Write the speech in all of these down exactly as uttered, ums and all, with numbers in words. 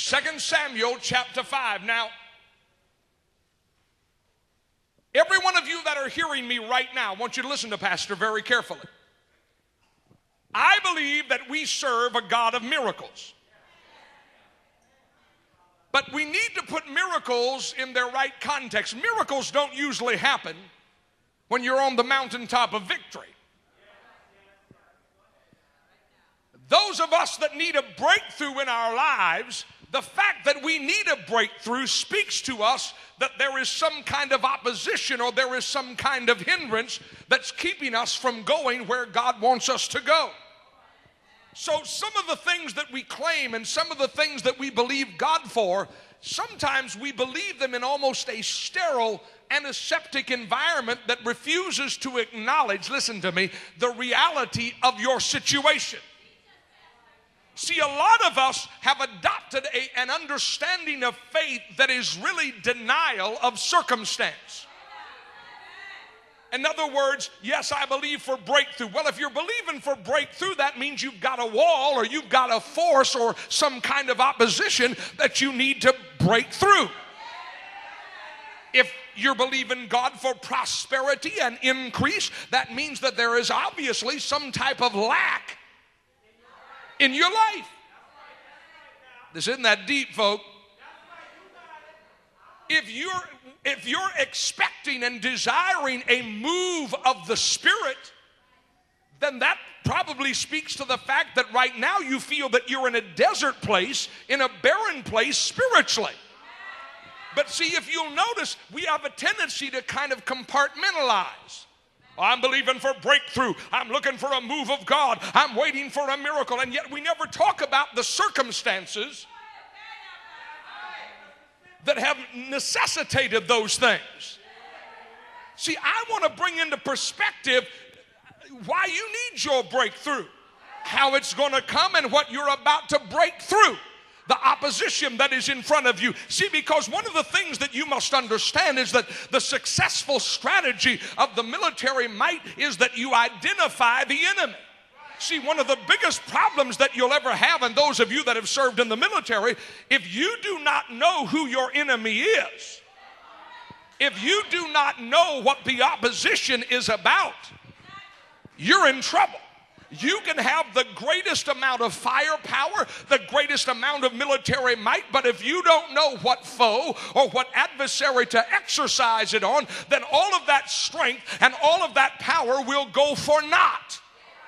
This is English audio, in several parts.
Second Samuel chapter five. Now, every one of you that are hearing me right now, I want you to listen to Pastor very carefully. I believe that we serve a God of miracles. But we need to put miracles in their right context. Miracles don't usually happen when you're on the mountaintop of victory. Those of us that need a breakthrough in our lives, the fact that we need a breakthrough speaks to us that there is some kind of opposition or there is some kind of hindrance that's keeping us from going where God wants us to go. So some of the things that we claim and some of the things that we believe God for, sometimes we believe them in almost a sterile, antiseptic environment that refuses to acknowledge, listen to me, the reality of your situation. See, a lot of us have adopted a, an understanding of faith that is really denial of circumstance. In other words, yes, I believe for breakthrough. Well, if you're believing for breakthrough, that means you've got a wall or you've got a force or some kind of opposition that you need to break through. If you're believing God for prosperity and increase, that means that there is obviously some type of lack in your life. This isn't that deep, folk. If you're if you're expecting and desiring a move of the Spirit, then that probably speaks to the fact that right now you feel that you're in a desert place, in a barren place spiritually. But see, if you'll notice, we have a tendency to kind of compartmentalize. I'm believing for breakthrough. I'm looking for a move of God. I'm waiting for a miracle. And yet we never talk about the circumstances that have necessitated those things. See, I want to bring into perspective why you need your breakthrough, how it's going to come, and what you're about to break through. The opposition that is in front of you. See, because one of the things that you must understand is that the successful strategy of the military might is that you identify the enemy. See, one of the biggest problems that you'll ever have, and those of you that have served in the military, if you do not know who your enemy is, if you do not know what the opposition is about, you're in trouble. You can have the greatest amount of firepower, the greatest amount of military might, but if you don't know what foe or what adversary to exercise it on, then all of that strength and all of that power will go for naught.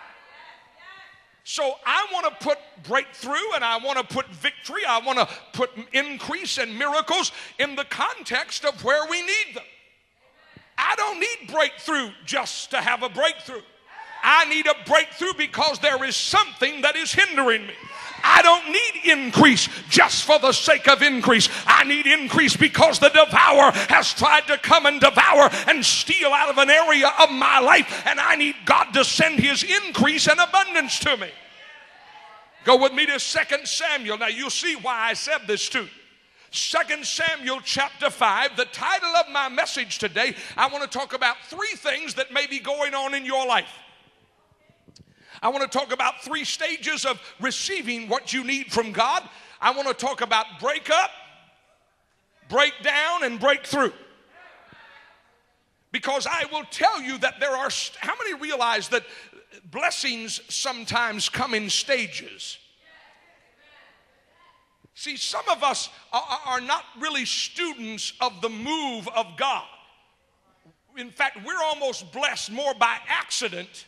So I want to put breakthrough and I want to put victory, I want to put increase and miracles in the context of where we need them. I don't need breakthrough just to have a breakthrough. I need a breakthrough because there is something that is hindering me. I don't need increase just for the sake of increase. I need increase because the devourer has tried to come and devour and steal out of an area of my life, and I need God to send his increase and abundance to me. Go with me to Second Samuel. Now you'll see why I said this too. Second Samuel chapter five, the title of my message today, I want to talk about three things that may be going on in your life. I want to talk about three stages of receiving what you need from God. I want to talk about breakup, breakdown, and breakthrough. Because I will tell you that there are, how many realize that blessings sometimes come in stages? See, some of us are, are not really students of the move of God. In fact, we're almost blessed more by accident.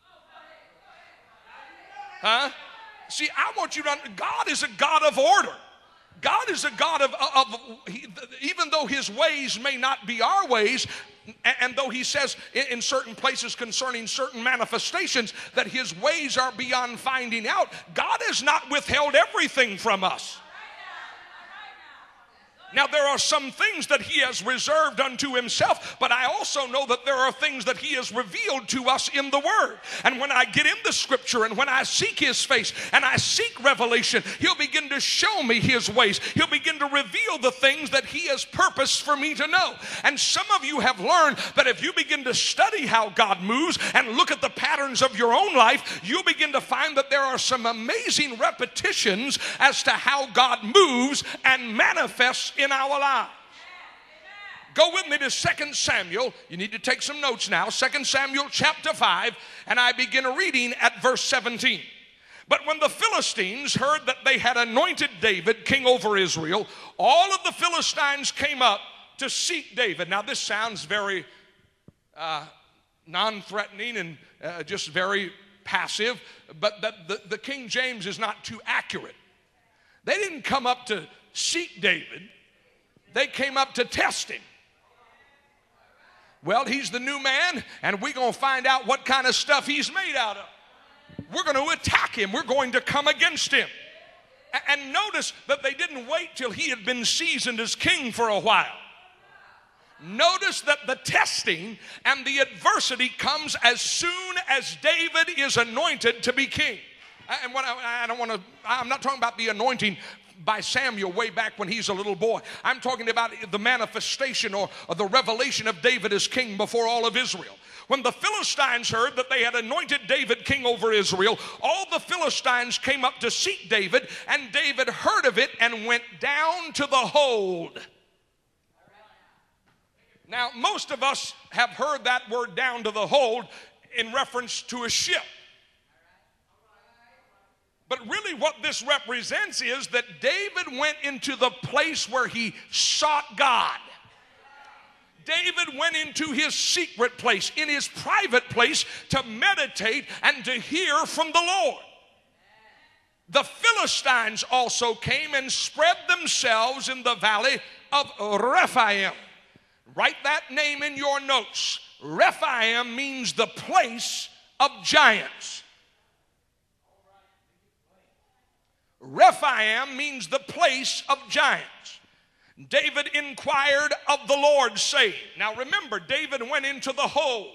Huh? See, I want you to understand, God is a God of order. God is a God of, of, of he, even though his ways may not be our ways, and, and though he says in, in certain places concerning certain manifestations that his ways are beyond finding out, God has not withheld everything from us. Now, there are some things that he has reserved unto himself, but I also know that there are things that he has revealed to us in the Word. And when I get in the Scripture and when I seek his face and I seek revelation, he'll begin to show me his ways. He'll begin to reveal the things that he has purposed for me to know. And some of you have learned that if you begin to study how God moves and look at the patterns of your own life, you'll begin to find that there are some amazing repetitions as to how God moves and manifests in our lives. Go with me to Second Samuel. You need to take some notes now. Second Samuel chapter five, and I begin reading at verse seventeen. But when the Philistines heard that they had anointed David king over Israel, all of the Philistines came up to seek David. Now this sounds very uh, non-threatening and uh, just very passive, but that the, the King James is not too accurate. They didn't come up to seek David. They came up to test him. Well, he's the new man, and we're going to find out what kind of stuff he's made out of. We're going to attack him. We're going to come against him. And notice that they didn't wait till he had been seasoned as king for a while. Notice that the testing and the adversity comes as soon as David is anointed to be king. And what I, I don't want to, I'm not talking about the anointing by Samuel way back when he's a little boy. I'm talking about the manifestation or, or the revelation of David as king before all of Israel. When the Philistines heard that they had anointed David king over Israel, all the Philistines came up to seek David, and David heard of it and went down to the hold. Now, most of us have heard that word down to the hold in reference to a ship. But really what this represents is that David went into the place where he sought God. David went into his secret place, in his private place, to meditate and to hear from the Lord. The Philistines also came and spread themselves in the valley of Rephaim. Write that name in your notes. Rephaim means the place of giants. Rephaim means the place of giants. David inquired of the Lord, saying, now remember, David went into the hold.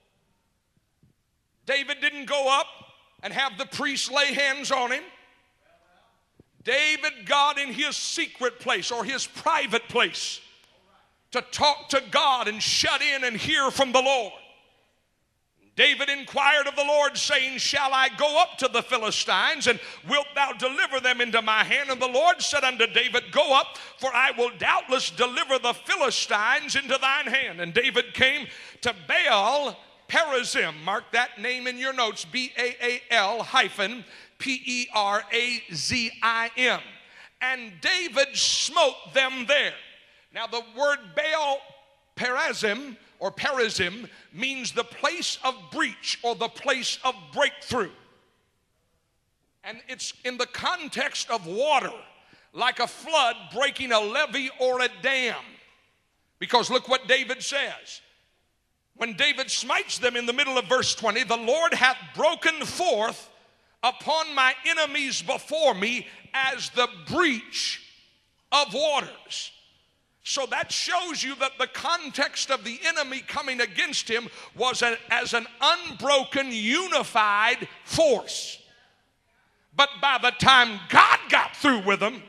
David didn't go up and have the priest lay hands on him. David got in his secret place or his private place to talk to God and shut in and hear from the Lord. David inquired of the Lord, saying, shall I go up to the Philistines, and wilt thou deliver them into my hand? And the Lord said unto David, go up, for I will doubtless deliver the Philistines into thine hand. And David came to Baal Perazim. Mark that name in your notes, B A A L hyphen P E R A Z I M. And David smote them there. Now the word Baal Perazim or Perazim means the place of breach or the place of breakthrough. And it's in the context of water, like a flood breaking a levee or a dam. Because look what David says. When David smites them in the middle of verse twenty, the Lord hath broken forth upon my enemies before me as the breach of waters. So that shows you that the context of the enemy coming against him was a, as an unbroken, unified force. But by the time God got through with them,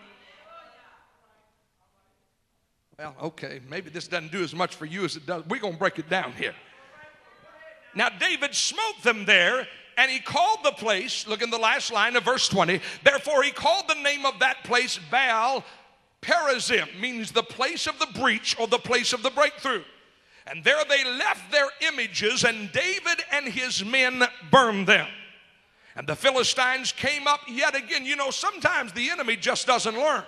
well, okay, maybe this doesn't do as much for you as it does. We're going to break it down here. Now, David smote them there, and he called the place, look in the last line of verse twenty, therefore he called the name of that place Baal Perazim, means the place of the breach or the place of the breakthrough. And there they left their images, and David and his men burned them. And the Philistines came up yet again. You know, sometimes the enemy just doesn't learn.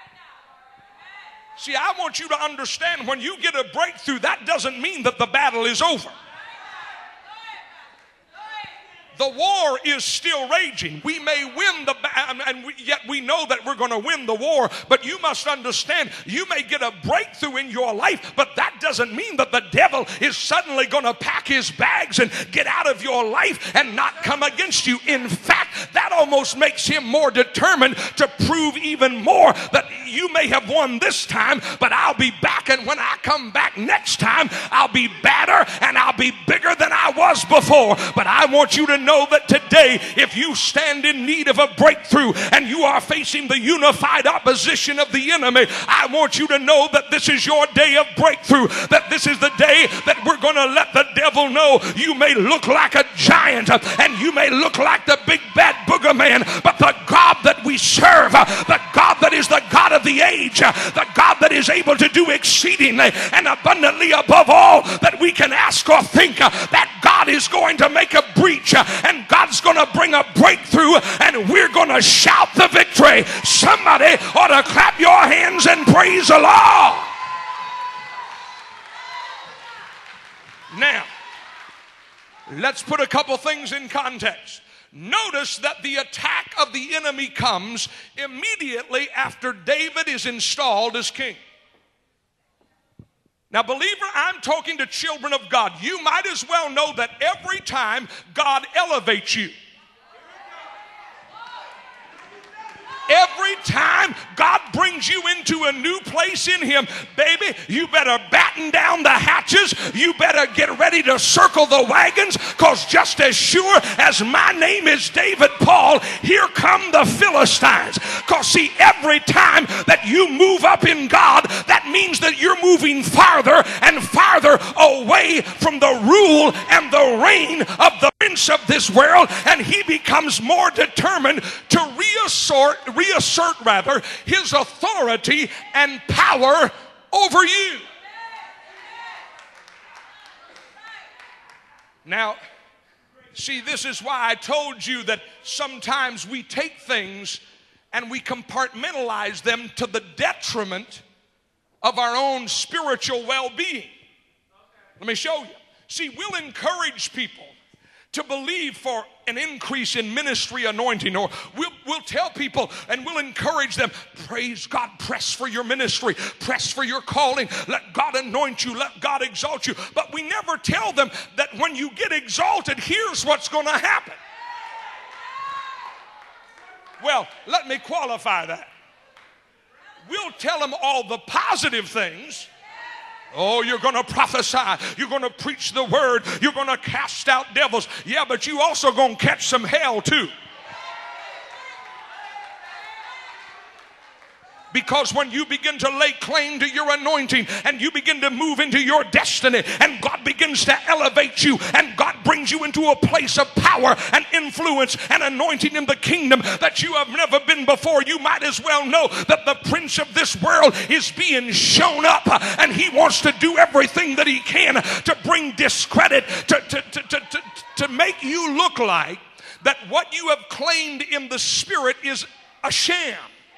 See, I want you to understand, when you get a breakthrough, that doesn't mean that the battle is over. the war is still raging. We may win the battle, and we, yet we know that we're going to win the war. But you must understand, you may get a breakthrough in your life, but that doesn't mean that the devil is suddenly going to pack his bags and get out of your life and not come against you. In fact, that almost makes him more determined to prove even more that you may have won this time, but I'll be back, and when I come back next time, I'll be better and I'll be bigger than I was before. But I want you to know that today, if you stand in need of a breakthrough and you are facing the unified opposition of the enemy, I want you to know that this is your day of breakthrough, that this is the day that we're going to let the devil know you may look like a giant and you may look like the big bad booger man, but the God that we serve, the God that is the God of the age, the God that is able to do exceedingly and abundantly above all that we can ask or think, that God is going to make a breach and God's going to bring a breakthrough and we're going to shout the victory. Somebody ought to clap your hands and praise the Lord. Now, let's put a couple things in context. Notice that the attack of the enemy comes immediately after David is installed as king. Now, believer, I'm talking to children of God. You might as well know that every time God elevates you, every time God brings you into a new place in him, baby, you better batten down the hatches. You better get ready to circle the wagons, because just as sure as my name is David Paul, here come the Philistines. Because see, every time that you move up in God, that means that you're moving farther and farther away from the rule and the reign of the prince of this world, and he becomes more determined to reassert reassert rather his authority and power over you. Now, see, this is why I told you that sometimes we take things and we compartmentalize them to the detriment of our own spiritual well-being. Let me show you. See, we'll encourage people to believe for an increase in ministry anointing, or we'll, we'll tell people and we'll encourage them, praise God, press for your ministry, press for your calling, let God anoint you, let God exalt you. But we never tell them that when you get exalted, here's what's going to happen. Well, let me qualify that. We'll tell them all the positive things. Oh, you're going to prophesy. You're going to preach the word. You're going to cast out devils. Yeah, but you also going to catch some hell too. Because when you begin to lay claim to your anointing and you begin to move into your destiny and God begins to elevate you and God brings you into a place of power and influence and anointing in the kingdom that you have never been before, you might as well know that the prince of this world is being shown up, and he wants to do everything that he can to bring discredit, to, to, to, to, to, to make you look like that what you have claimed in the spirit is a sham.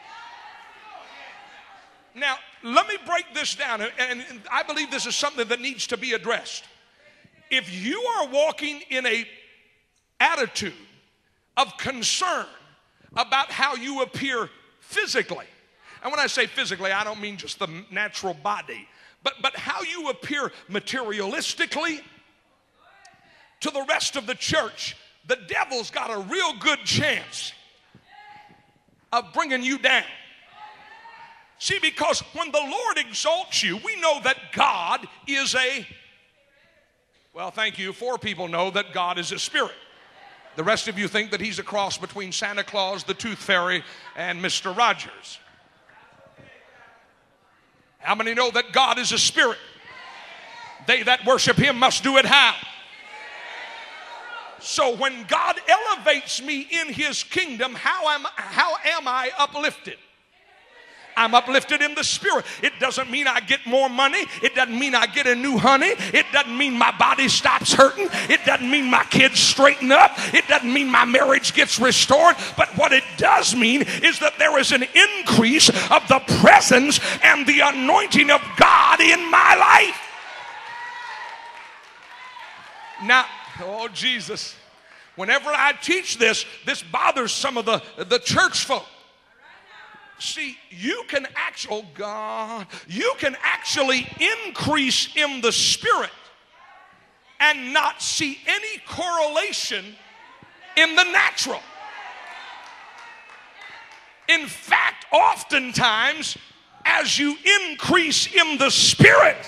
Now, let me break this down, and I believe this is something that needs to be addressed. If you are walking in a attitude of concern about how you appear physically, and when I say physically, I don't mean just the natural body, but, but how you appear materialistically to the rest of the church, the devil's got a real good chance of bringing you down. See, because when the Lord exalts you, we know that God is a, well, thank you, four people know that God is a spirit. The rest of you think that he's a cross between Santa Claus, the Tooth Fairy, and Mister Rogers. How many know that God is a spirit? They that worship him must do it how? So when God elevates me in his kingdom, how am, how am I uplifted? I'm uplifted in the spirit. It doesn't mean I get more money. It doesn't mean I get a new honey. It doesn't mean my body stops hurting. It doesn't mean my kids straighten up. It doesn't mean my marriage gets restored. But what it does mean is that there is an increase of the presence and the anointing of God in my life. Now, oh Jesus. Whenever I teach this, this bothers some of the, the church folk. See, you can actually, oh God, you can actually increase in the spirit and not see any correlation in the natural. In fact, oftentimes, as you increase in the spirit,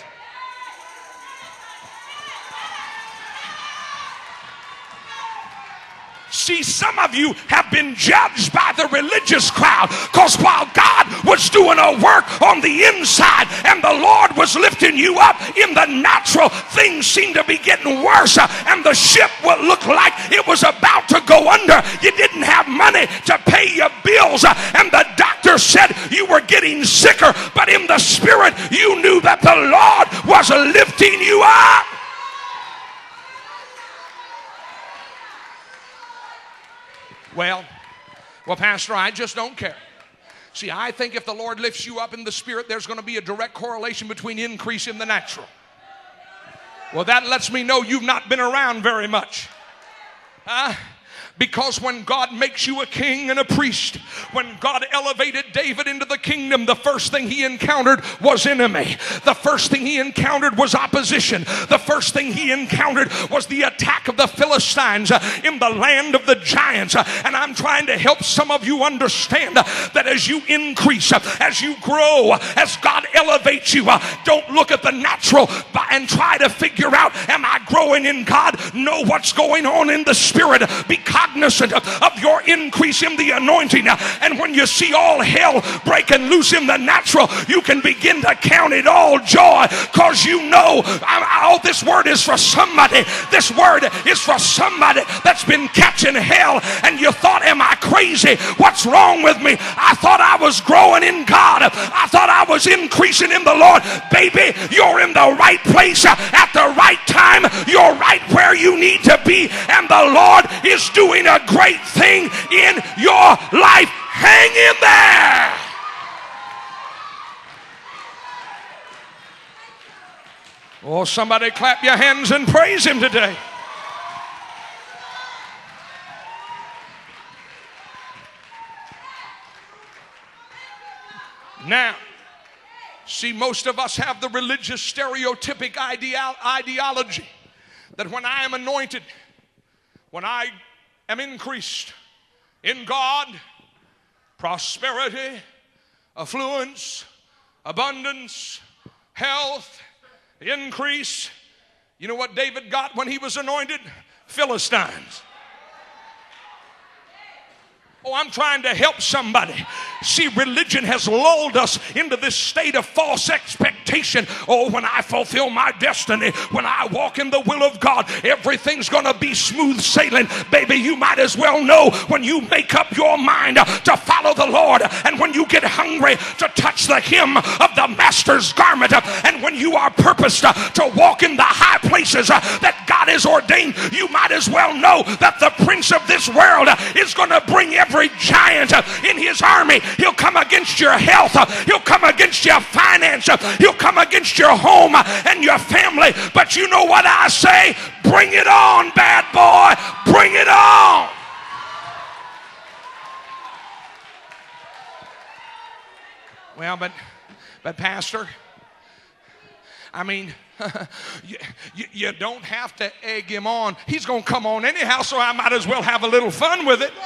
see, some of you have been judged by the religious crowd, because while God was doing a work on the inside and the Lord was lifting you up in the natural, things seemed to be getting worse, and the ship would look like it was about to go under. You didn't have money to pay your bills, and the doctor said you were getting sicker, but in the spirit you knew that the Lord was lifting you up. Well, well, Pastor, I just don't care. See, I think if the Lord lifts you up in the spirit, there's going to be a direct correlation between increase in the natural. Well, that lets me know you've not been around very much. Huh? Because when God makes you a king and a priest, when God elevated David into the kingdom, the first thing he encountered was enemy. The first thing he encountered was opposition. The first thing he encountered was the attack of the Philistines in the land of the giants. And I'm trying to help some of you understand that as you increase, as you grow, as God elevates you, don't look at the natural and try to figure out, am I growing in God? Know what's going on in the spirit. Be cognizant of your increase in the anointing, and when you see all hell breaking loose in the natural, you can begin to count it all joy, because you know, oh, this word is for somebody. This word is for somebody that's been catching hell, and you thought, am I crazy? What's wrong with me? I thought I was growing in God. I thought I was increasing in the Lord. Baby, you're in the right place at the right time. You're right where you need to be, and the Lord is doing a great thing in your life. Hang in there. Oh, somebody clap your hands and praise him today. Now, see, most of us have the religious stereotypic idea- ideology that when I am anointed, when I am increased in God, prosperity, affluence, abundance, health, increase. You know what David got when he was anointed? Philistines. Oh, I'm trying to help somebody. See, religion has lulled us into this state of false expectation. Oh, when I fulfill my destiny, when I walk in the will of God, everything's going to be smooth sailing. Baby, you might as well know when you make up your mind to follow the Lord, and when you get hungry to touch the hem of the master's garment, and when you are purposed to walk in the high places that God has ordained, you might as well know that the prince of this world is going to bring every giant in his army. He'll come against your health. He'll come against your finance. He'll come against your home and your family. But you know what I say? Bring it on, bad boy. Bring it on. Well, but, but Pastor, I mean, you, you, you don't have to egg him on. He's going to come on anyhow, so I might as well have a little fun with it.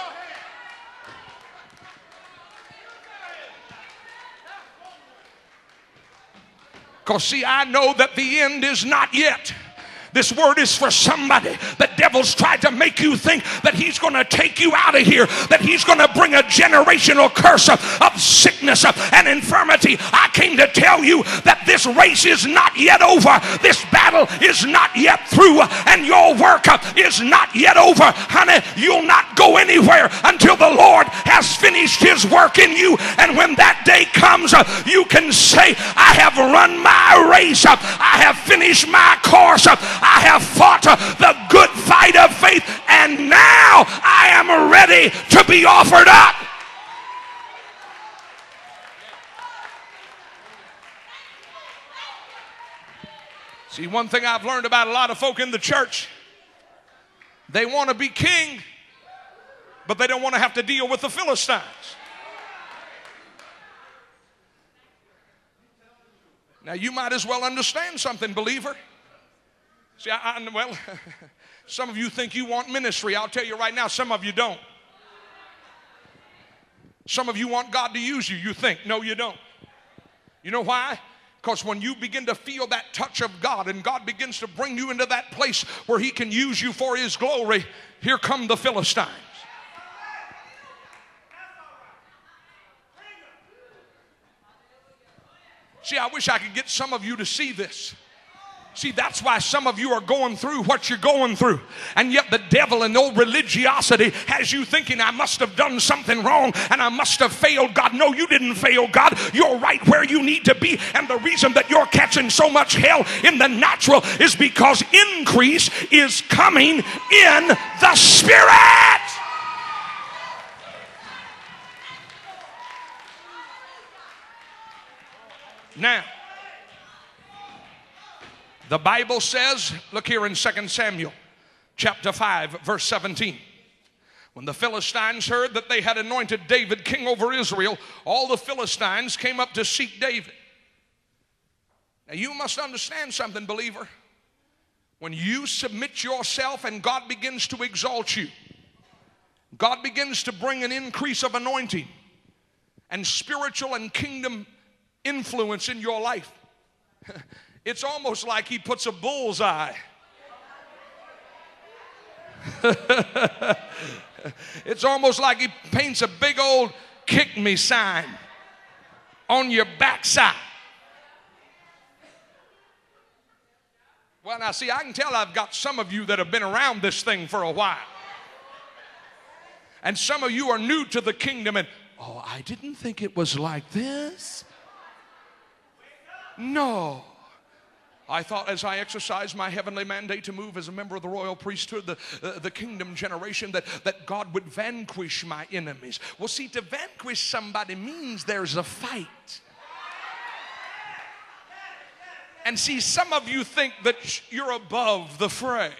Because, see, I know that the end is not yet. This word is for somebody. The devil's tried to make you think that he's going to take you out of here, that he's going to bring a generational curse of, of sickness and infirmity. I came to tell you that this race is not yet over. This battle is not yet through, and your work is not yet over. Honey, you'll not go anywhere until the Lord has finished his work in you. And when that day comes, you can say, I have run my race. I have finished my course. I have fought the good fight of faith, and now I am ready to be offered up. See, one thing I've learned about a lot of folk in the church, They want to be king, but they don't want to have to deal with the Philistines. Now, you might as well understand something, believer. See, I, I, well, some of you think you want ministry. I'll tell you right now, some of you don't. Some of you want God to use you. You think, no, you don't. You know why? Because when you begin to feel that touch of God and God begins to bring you into that place where He can use you for His glory, here come the Philistines. See, I wish I could get some of you to see this. See, that's why some of you are going through what you're going through. And yet the devil and old religiosity has you thinking, I must have done something wrong and I must have failed God. No, you didn't fail God. You're right where you need to be. And the reason that you're catching so much hell in the natural is because increase is coming in the Spirit. Now, the Bible says, look here in Second Samuel chapter five, verse seventeen. When the Philistines heard that they had anointed David king over Israel, all the Philistines came up to seek David. Now you must understand something, believer. When you submit yourself and God begins to exalt you, God begins to bring an increase of anointing and spiritual and kingdom influence in your life. It's almost like He puts a bullseye. It's almost like He paints a big old kick me sign on your backside. Well, now see, I can tell I've got some of you that have been around this thing for a while. And some of you are new to the kingdom and, oh, I didn't think it was like this. No. I thought as I exercised my heavenly mandate to move as a member of the royal priesthood, the, uh, the kingdom generation, that, that God would vanquish my enemies. Well, see, to vanquish somebody means there's a fight. And see, some of you think that you're above the fray.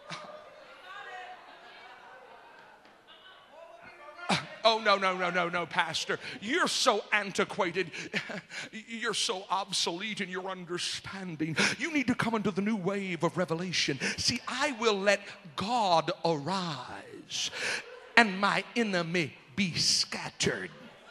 Oh, no, no, no, no, no, Pastor. You're so antiquated. You're so obsolete in your understanding. You need to come into the new wave of revelation. See, I will let God arise and my enemy be scattered.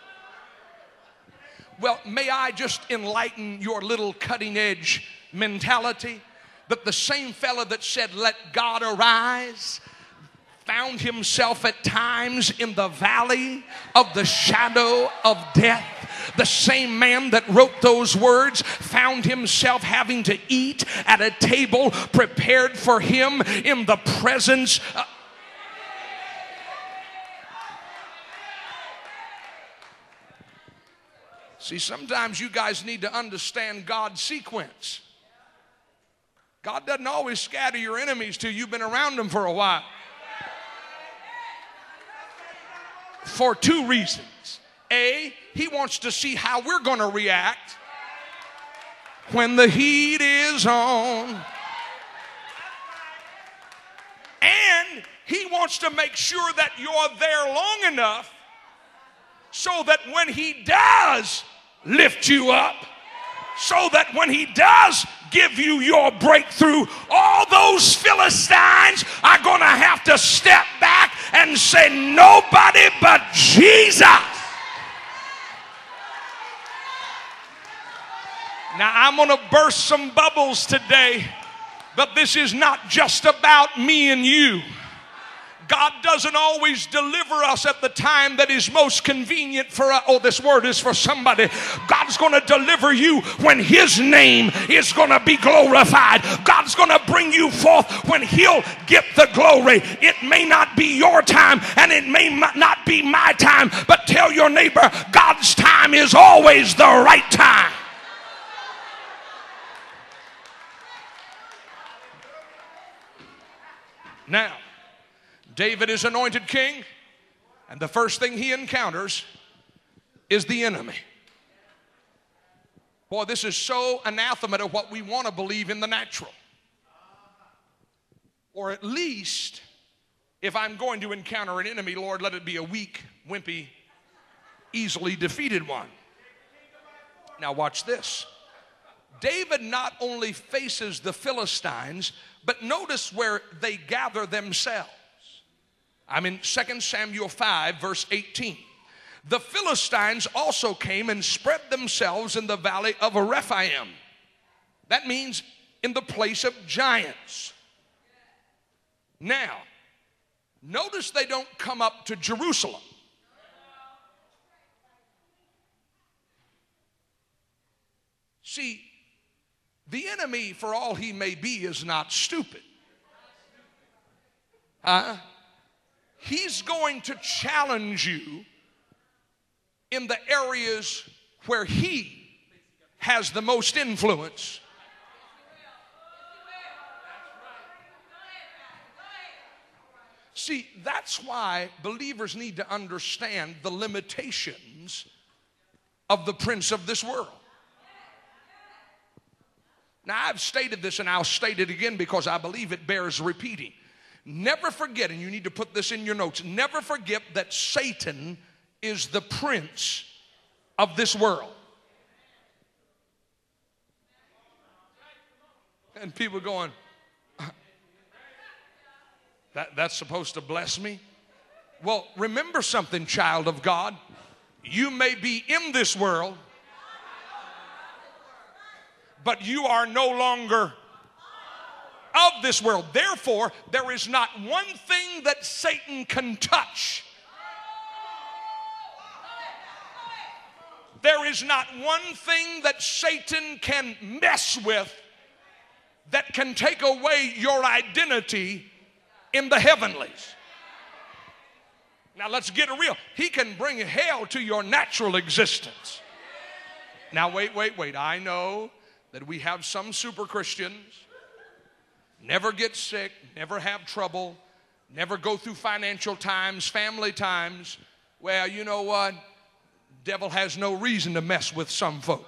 Well, may I just enlighten your little cutting edge mentality that the same fella that said, let God arise, found himself at times in the valley of the shadow of death. The same man that wrote those words found himself having to eat at a table prepared for him in the presence of... See, sometimes you guys need to understand God's sequence. God doesn't always scatter your enemies till you've been around them for a while. For two reasons. A, He wants to see how we're going to react when the heat is on. And He wants to make sure that you're there long enough so that when He does lift you up, so that when He does give you your breakthrough, all those Philistines are going to have to step back and say, nobody but Jesus. Now, I'm going to burst some bubbles today, but this is not just about me and you. God doesn't always deliver us at the time that is most convenient for us. Oh, this word is for somebody. God's going to deliver you when His name is going to be glorified. God's going to bring you forth when He'll get the glory. It may not be your time and it may not be my time, but tell your neighbor, God's time is always the right time. Now, David is anointed king, and the first thing he encounters is the enemy. Boy, this is so anathema to what we want to believe in the natural. Or at least If I'm going to encounter an enemy, Lord, let it be a weak, wimpy, easily defeated one. Now watch this. David not only faces the Philistines, but notice where they gather themselves. I'm in Second Samuel five, verse eighteen. The Philistines also came and spread themselves in the valley of Rephaim. That means in the place of giants. Now, notice they don't come up to Jerusalem. See, the enemy, for all he may be, is not stupid. Uh, he's going to challenge you in the areas where he has the most influence. See, that's why believers need to understand the limitations of the prince of this world. Now, I've stated this and I'll state it again because I believe it bears repeating. Never forget, and you need to put this in your notes, never forget that Satan is the prince of this world. And people going, that, that's supposed to bless me? Well, remember something, child of God. You may be in this world, but you are no longer of this world. Therefore, there is not one thing that Satan can touch. There is not one thing that Satan can mess with that can take away your identity in the heavenlies. Now let's get real. He can bring hell to your natural existence. Now wait, wait, wait. I know that we have some super Christians, never get sick, never have trouble, never go through financial times, family times. Well, you know what? Devil has no reason to mess with some folk.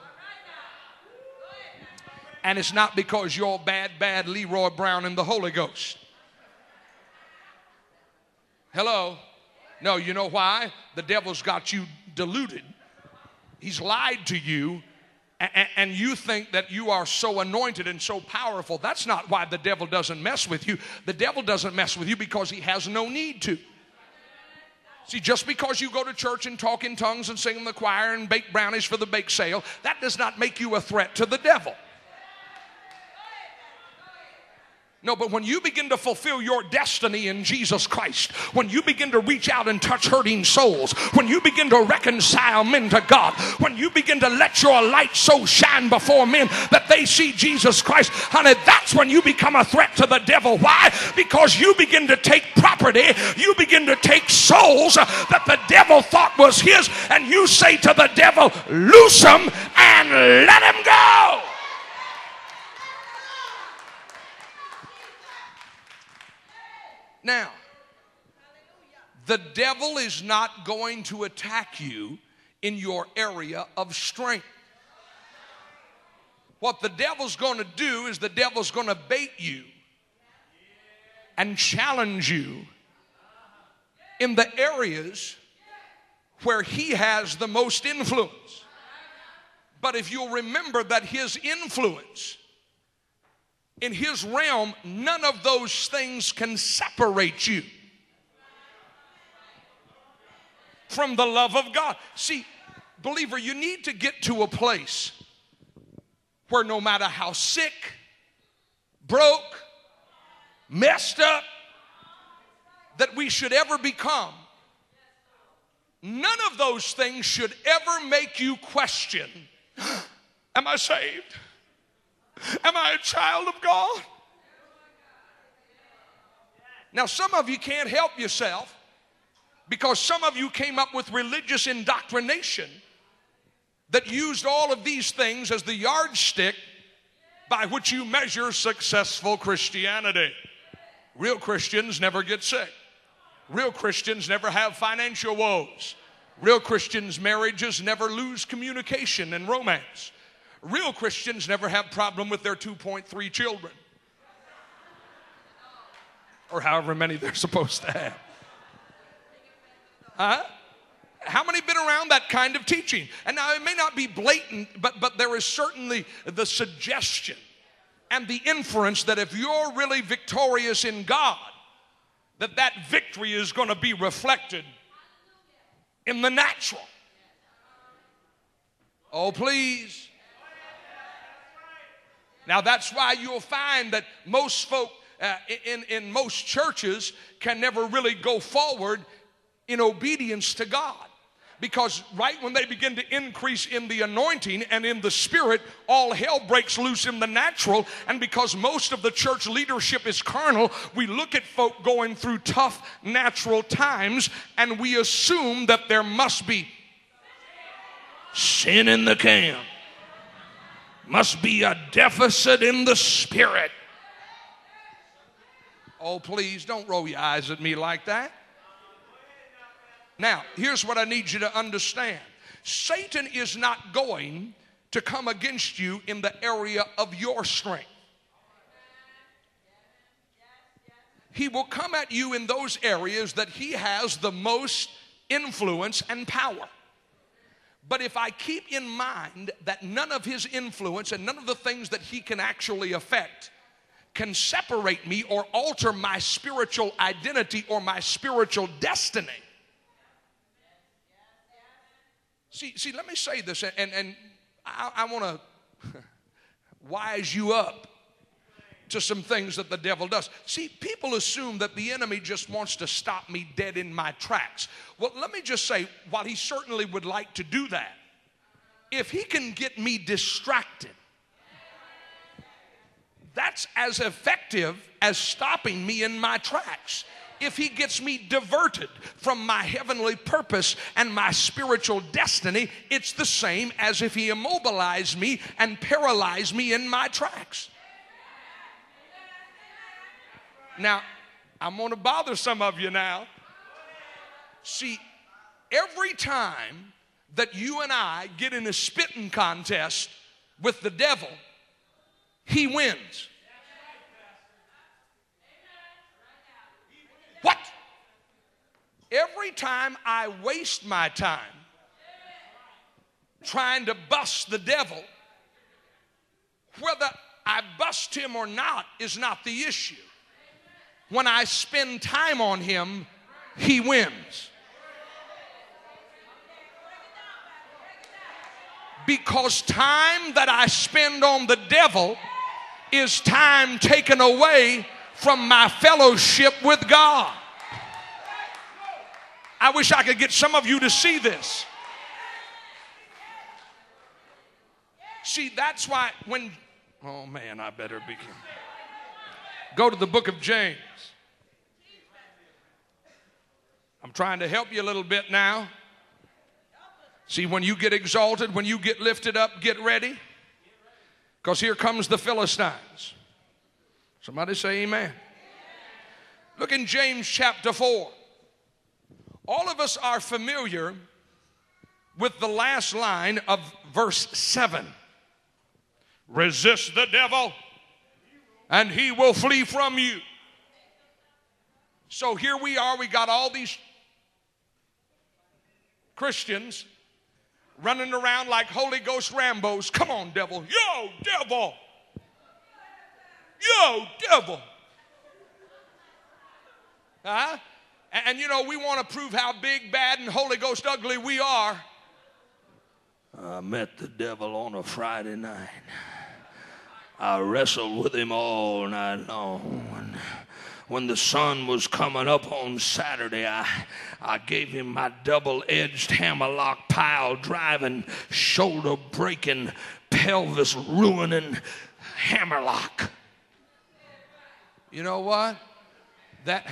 And it's not because you're bad, bad Leroy Brown in the Holy Ghost. Hello? No, you know why? The devil's got you deluded. He's lied to you. And you think that you are so anointed and so powerful. That's not why the devil doesn't mess with you. The devil doesn't mess with you because he has no need to. See, just because you go to church and talk in tongues and sing in the choir and bake brownies for the bake sale, that does not make you a threat to the devil. No, but when you begin to fulfill your destiny in Jesus Christ, when you begin to reach out and touch hurting souls, when you begin to reconcile men to God, when you begin to let your light so shine before men that they see Jesus Christ, honey, that's when you become a threat to the devil. Why? Because you begin to take property, you begin to take souls that the devil thought was his, and you say to the devil, loose him and let him go. Now, the devil is not going to attack you in your area of strength. What the devil's going to do is the devil's going to bait you and challenge you in the areas where he has the most influence. But if you'll remember that his influence in his realm, none of those things can separate you from the love of God. See, believer, you need to get to a place where no matter how sick, broke, messed up that we should ever become, none of those things should ever make you question, am I saved? Am I a child of God? Now, some of you can't help yourself because some of you came up with religious indoctrination that used all of these things as the yardstick by which you measure successful Christianity. Real Christians never get sick. Real Christians never have financial woes. Real Christians' marriages never lose communication and romance. Real Christians never have problem with their two point three children. or however many they're supposed to have. Huh? How many been around that kind of teaching? And now it may not be blatant, but, but there is certainly the suggestion and the inference that if you're really victorious in God, that that victory is going to be reflected in the natural. Oh, please. Now that's why you'll find that most folk uh, in, in most churches can never really go forward in obedience to God. Because right when they begin to increase in the anointing and in the spirit, all hell breaks loose in the natural. And because most of the church leadership is carnal, we look at folk going through tough natural times and we assume that there must be sin in the camp. Must be a deficit in the spirit. Oh, please don't roll your eyes at me like that. Now, here's what I need you to understand. Satan is not going to come against you in the area of your strength. He will come at you in those areas that he has the most influence and power. But if I keep in mind that none of his influence and none of the things that he can actually affect can separate me or alter my spiritual identity or my spiritual destiny. See, see, let me say this, and, and I, I want to wise you up to some things that the devil does. See, people assume that the enemy just wants to stop me dead in my tracks. Well, let me just say, while he certainly would like to do that, if he can get me distracted, that's as effective as stopping me in my tracks. If he gets me diverted from my heavenly purpose and my spiritual destiny, it's the same as if he immobilized me and paralyzed me in my tracks. Now, I'm going to bother some of you now. See, every time that you and I get in a spitting contest with the devil, he wins. What? Every time I waste my time trying to bust the devil, whether I bust him or not is not the issue. When I spend time on him, he wins. Because time that I spend on the devil is time taken away from my fellowship with God. I wish I could get some of you to see this. See, that's why when, oh man, I better be careful. Go to the book of James. I'm trying to help you a little bit now. See, when you get exalted, when you get lifted up, get ready. Because here comes the Philistines. Somebody say amen. Look in James chapter four. All of us are familiar with the last line of verse seven. Resist the devil, and he will flee from you. So here we are, we got all these Christians running around like Holy Ghost Rambos. Come on, devil. Yo, devil. Yo, devil. Huh? And, and you know, we want to prove how big, bad, and Holy Ghost ugly we are. I met the devil on a Friday night. I wrestled with him all night long. When the sun was coming up on Saturday, I, I gave him my double-edged hammerlock pile driving, shoulder-breaking, pelvis-ruining hammerlock. You know what? That,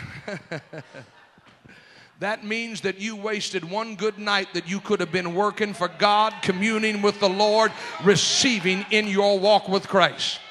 that means that you wasted one good night that you could have been working for God, communing with the Lord, receiving in your walk with Christ.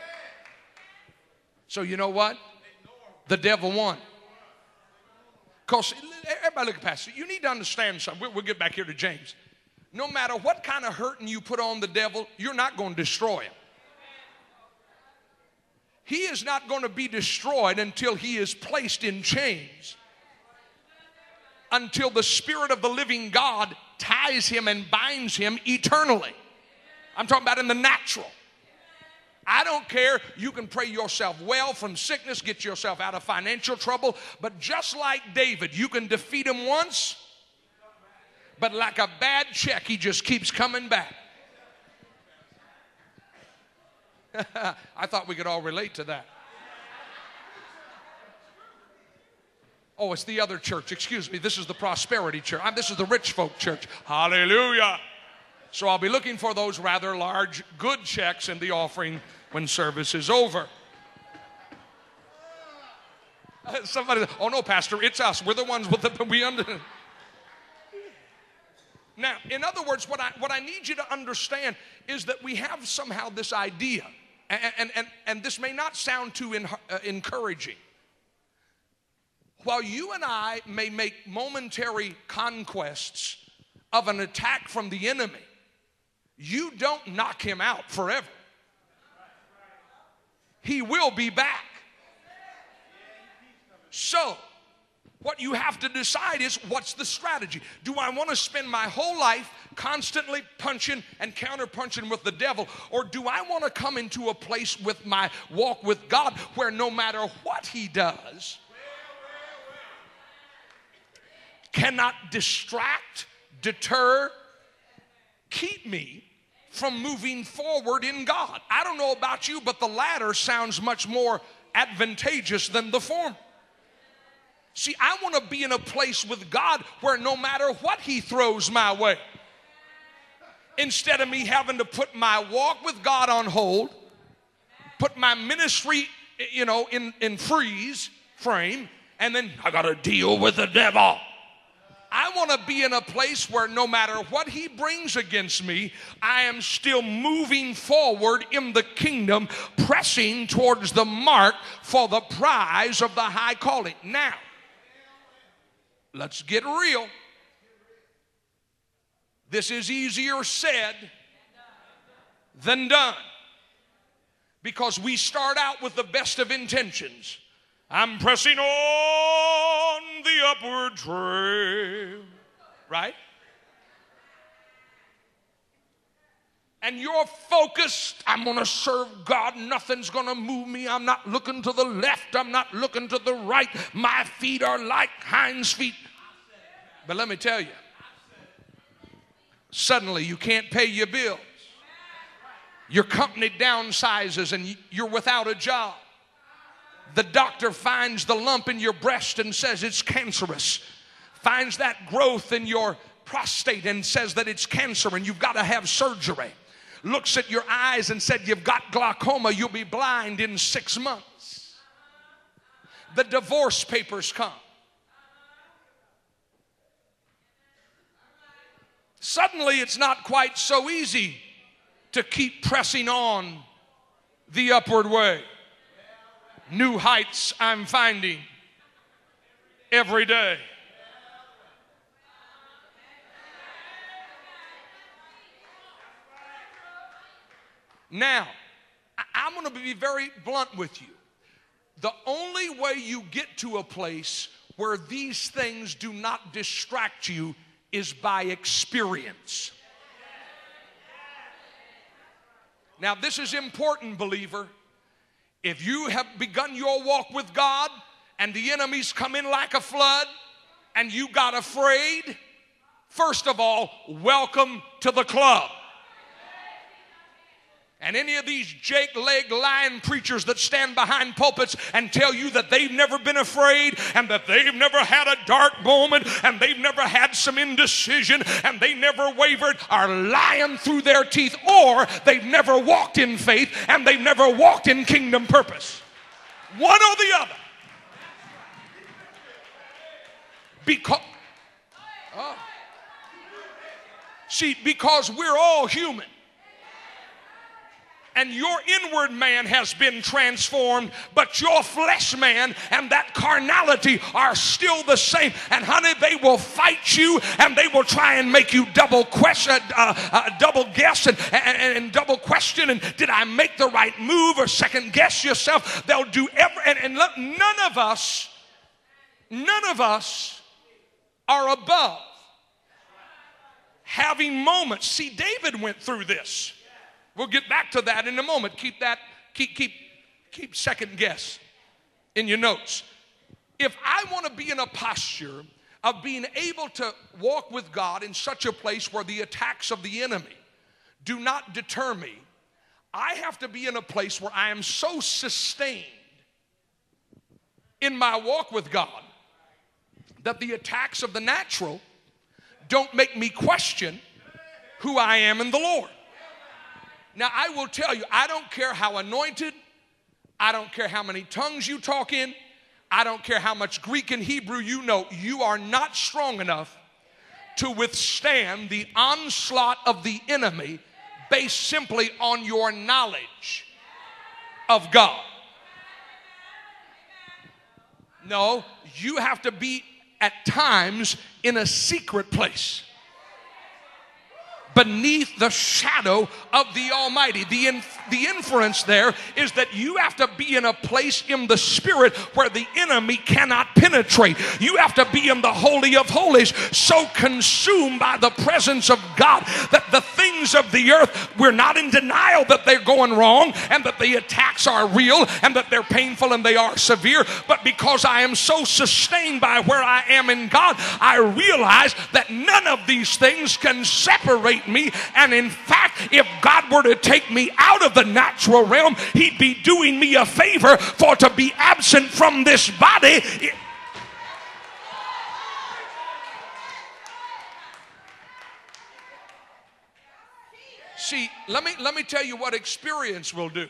So you know what? The devil won. Because, everybody look at Pastor, you need to understand something. We'll, we'll get back here to James. No matter what kind of hurting you put on the devil, you're not going to destroy him. he is not going to be destroyed until he is placed in chains, until the Spirit of the living God ties him and binds him eternally. I'm talking about in the natural. I don't care. You can pray yourself well from sickness, get yourself out of financial trouble, but just like David, you can defeat him once, but like a bad check, he just keeps coming back. I thought we could all relate to that. Oh, it's the other church. Excuse me. This is the prosperity church. I'm, this is the rich folk church. Hallelujah. So I'll be looking for those rather large, good checks in the offering when service is over. Somebody, oh no, Pastor, it's us. We're the ones with the, we under. Now, in other words, what I, what I need you to understand is that we have somehow this idea, and, and, and, and this may not sound too in, uh, encouraging. While you and I may make momentary conquests of an attack from the enemy, you don't knock him out forever. He will be back. So, what you have to decide is, what's the strategy? Do I want to spend my whole life constantly punching and counter-punching with the devil? Or do I want to come into a place with my walk with God where no matter what he does, cannot distract, deter, keep me from moving forward in God? I don't know about you, but the latter sounds much more advantageous than the former. See, I want to be in a place with God where no matter what he throws my way, instead of me having to put my walk with God on hold, put my ministry, you know, in, in freeze frame, and then I got to deal with the devil. I want to be in a place where no matter what he brings against me, I am still moving forward in the kingdom, pressing towards the mark for the prize of the high calling. Now, let's get real. This is easier said than done, because we start out with the best of intentions. I'm pressing on the upward trail, right? And you're focused. I'm going to serve God. Nothing's going to move me. I'm not looking to the left. I'm not looking to the right. My feet are like hinds feet. But let me tell you, suddenly you can't pay your bills. Your company downsizes and you're without a job. The doctor finds the lump in your breast and says it's cancerous. Finds that growth in your prostate and says that it's cancer and you've got to have surgery. Looks at your eyes and said you've got glaucoma, you'll be blind in six months. The divorce papers come. Suddenly it's not quite so easy to keep pressing on the upward way. New heights I'm finding every day. Now, I'm going to be very blunt with you. The only way you get to a place where these things do not distract you is by experience. Now, this is important, believer. If you have begun your walk with God and the enemies come in like a flood and you got afraid, first of all, welcome to the club. And any of these Jake-leg lying preachers that stand behind pulpits and tell you that they've never been afraid and that they've never had a dark moment and they've never had some indecision and they never wavered are lying through their teeth, or they've never walked in faith and they've never walked in kingdom purpose. One or the other. Because, oh. See, because we're all human. and your inward man has been transformed, but your flesh man and that carnality are still the same. And honey, they will fight you, and they will try and make you double question, uh, uh, double guess, and, and, and double question. And did I make the right move, or second guess yourself? They'll do every. And, and look, none of us, none of us are above having moments. See, David went through this. We'll get back to that in a moment. Keep that, keep, keep, keep second guess in your notes. If I want to be in a posture of being able to walk with God in such a place where the attacks of the enemy do not deter me, I have to be in a place where I am so sustained in my walk with God that the attacks of the natural don't make me question who I am in the Lord. Now, I will tell you, I don't care how anointed, I don't care how many tongues you talk in, I don't care how much Greek and Hebrew you know, you are not strong enough to withstand the onslaught of the enemy based simply on your knowledge of God. No, you have to be at times in a secret place, beneath the shadow of the Almighty. The, inf- the inference there is that you have to be in a place in the Spirit where the enemy cannot penetrate. You have to be in the Holy of Holies, so consumed by the presence of God that the things of the earth, we're not in denial that they're going wrong and that the attacks are real and that they're painful and they are severe. But because I am so sustained by where I am in God, I realize that none of these things can separate me. And in fact, if God were to take me out of the natural realm, he'd be doing me a favor, for to be absent from this body. It, see, let me let me tell you what experience will do.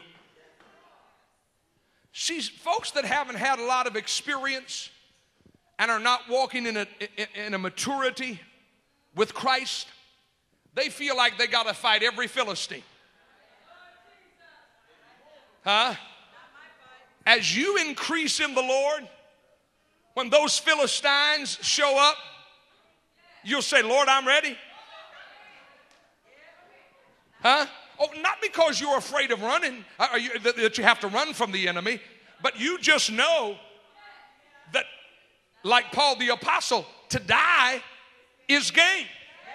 See, folks that haven't had a lot of experience and are not walking in a in a maturity with Christ, they feel like they got to fight every Philistine. Huh? As you increase in the Lord, when those Philistines show up, you'll say, Lord, I'm ready. Huh? Oh, not because you're afraid of running, or you, that you have to run from the enemy, but you just know that, like Paul the Apostle, to die is gain.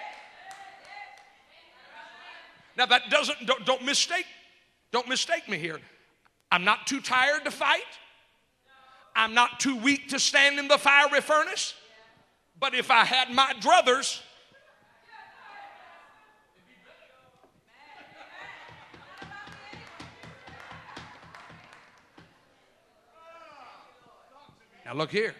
Now that doesn't, don't, don't mistake, don't mistake me here. I'm not too tired to fight. I'm not too weak to stand in the fiery furnace. But if I had my druthers, now look here.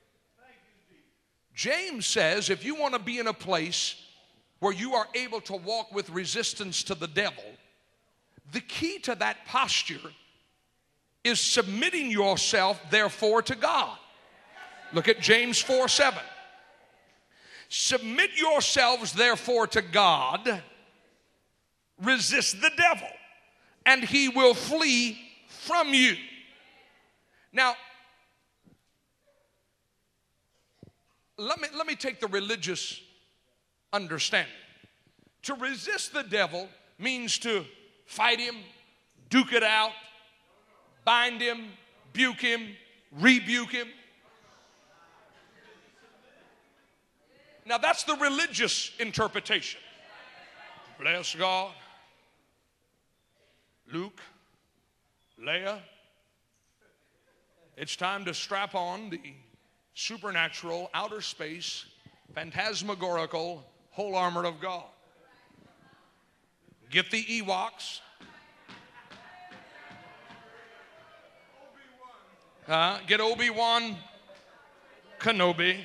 James says if you want to be in a place where you are able to walk with resistance to the devil, the key to that posture is submitting yourself, therefore, to God. Look at James four seven. Submit yourselves, therefore, to God. Resist the devil, and he will flee from you. Now, let me, let me take the religious understanding. To resist the devil means to fight him, duke it out, bind him, buke him, rebuke him. Now that's the religious interpretation. Bless God. Luke, Leah, it's time to strap on the supernatural, outer space, phantasmagorical whole armor of God. Get the Ewoks. Uh, get Obi-Wan Kenobi.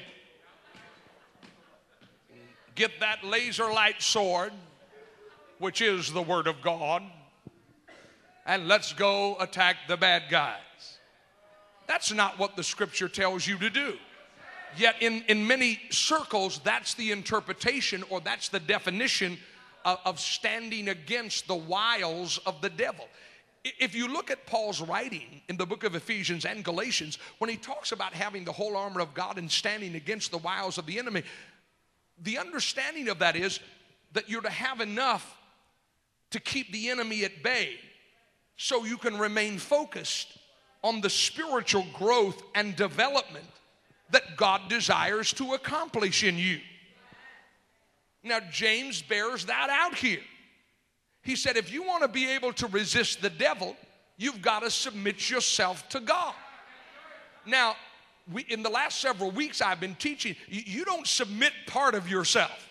Get that laser light sword, which is the Word of God, and let's go attack the bad guys. That's not what the Scripture tells you to do. Yet in, in many circles, that's the interpretation, or that's the definition of, of standing against the wiles of the devil. If you look at Paul's writing in the book of Ephesians and Galatians, when he talks about having the whole armor of God and standing against the wiles of the enemy, the understanding of that is that you're to have enough to keep the enemy at bay so you can remain focused on the spiritual growth and development that God desires to accomplish in you. Now, James bears that out here. He said, if you want to be able to resist the devil, you've got to submit yourself to God. Now, we, in the last several weeks I've been teaching, you, you don't submit part of yourself.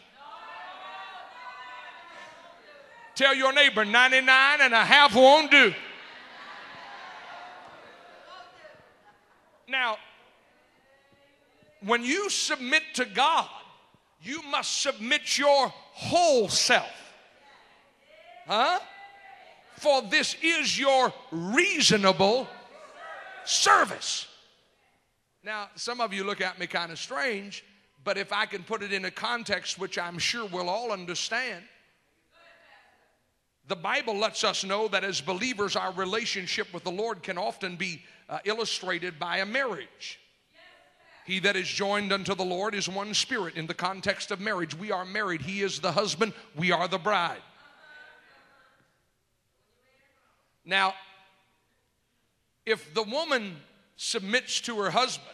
Tell your neighbor, ninety-nine and a half won't do. Now, when you submit to God, you must submit your whole self. Huh? For this is your reasonable service. Now, some of you look at me kind of strange, but if I can put it in a context which I'm sure we'll all understand, the Bible lets us know that as believers, our relationship with the Lord can often be uh, illustrated by a marriage. He that is joined unto the Lord is one spirit. In the context of marriage, we are married. He is the husband, we are the bride. Now, if the woman submits to her husband,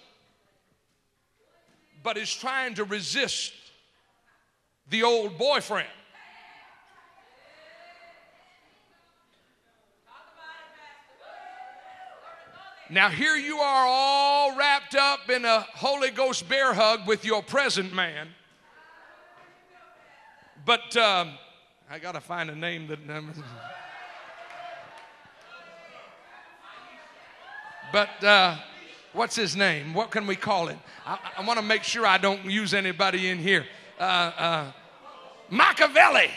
but is trying to resist the old boyfriend, now here you are all wrapped up in a Holy Ghost bear hug with your present man. But um, I got to find a name that... Um, but uh, what's his name? What can we call him? I, I want to make sure I don't use anybody in here. Uh, uh, Machiavelli.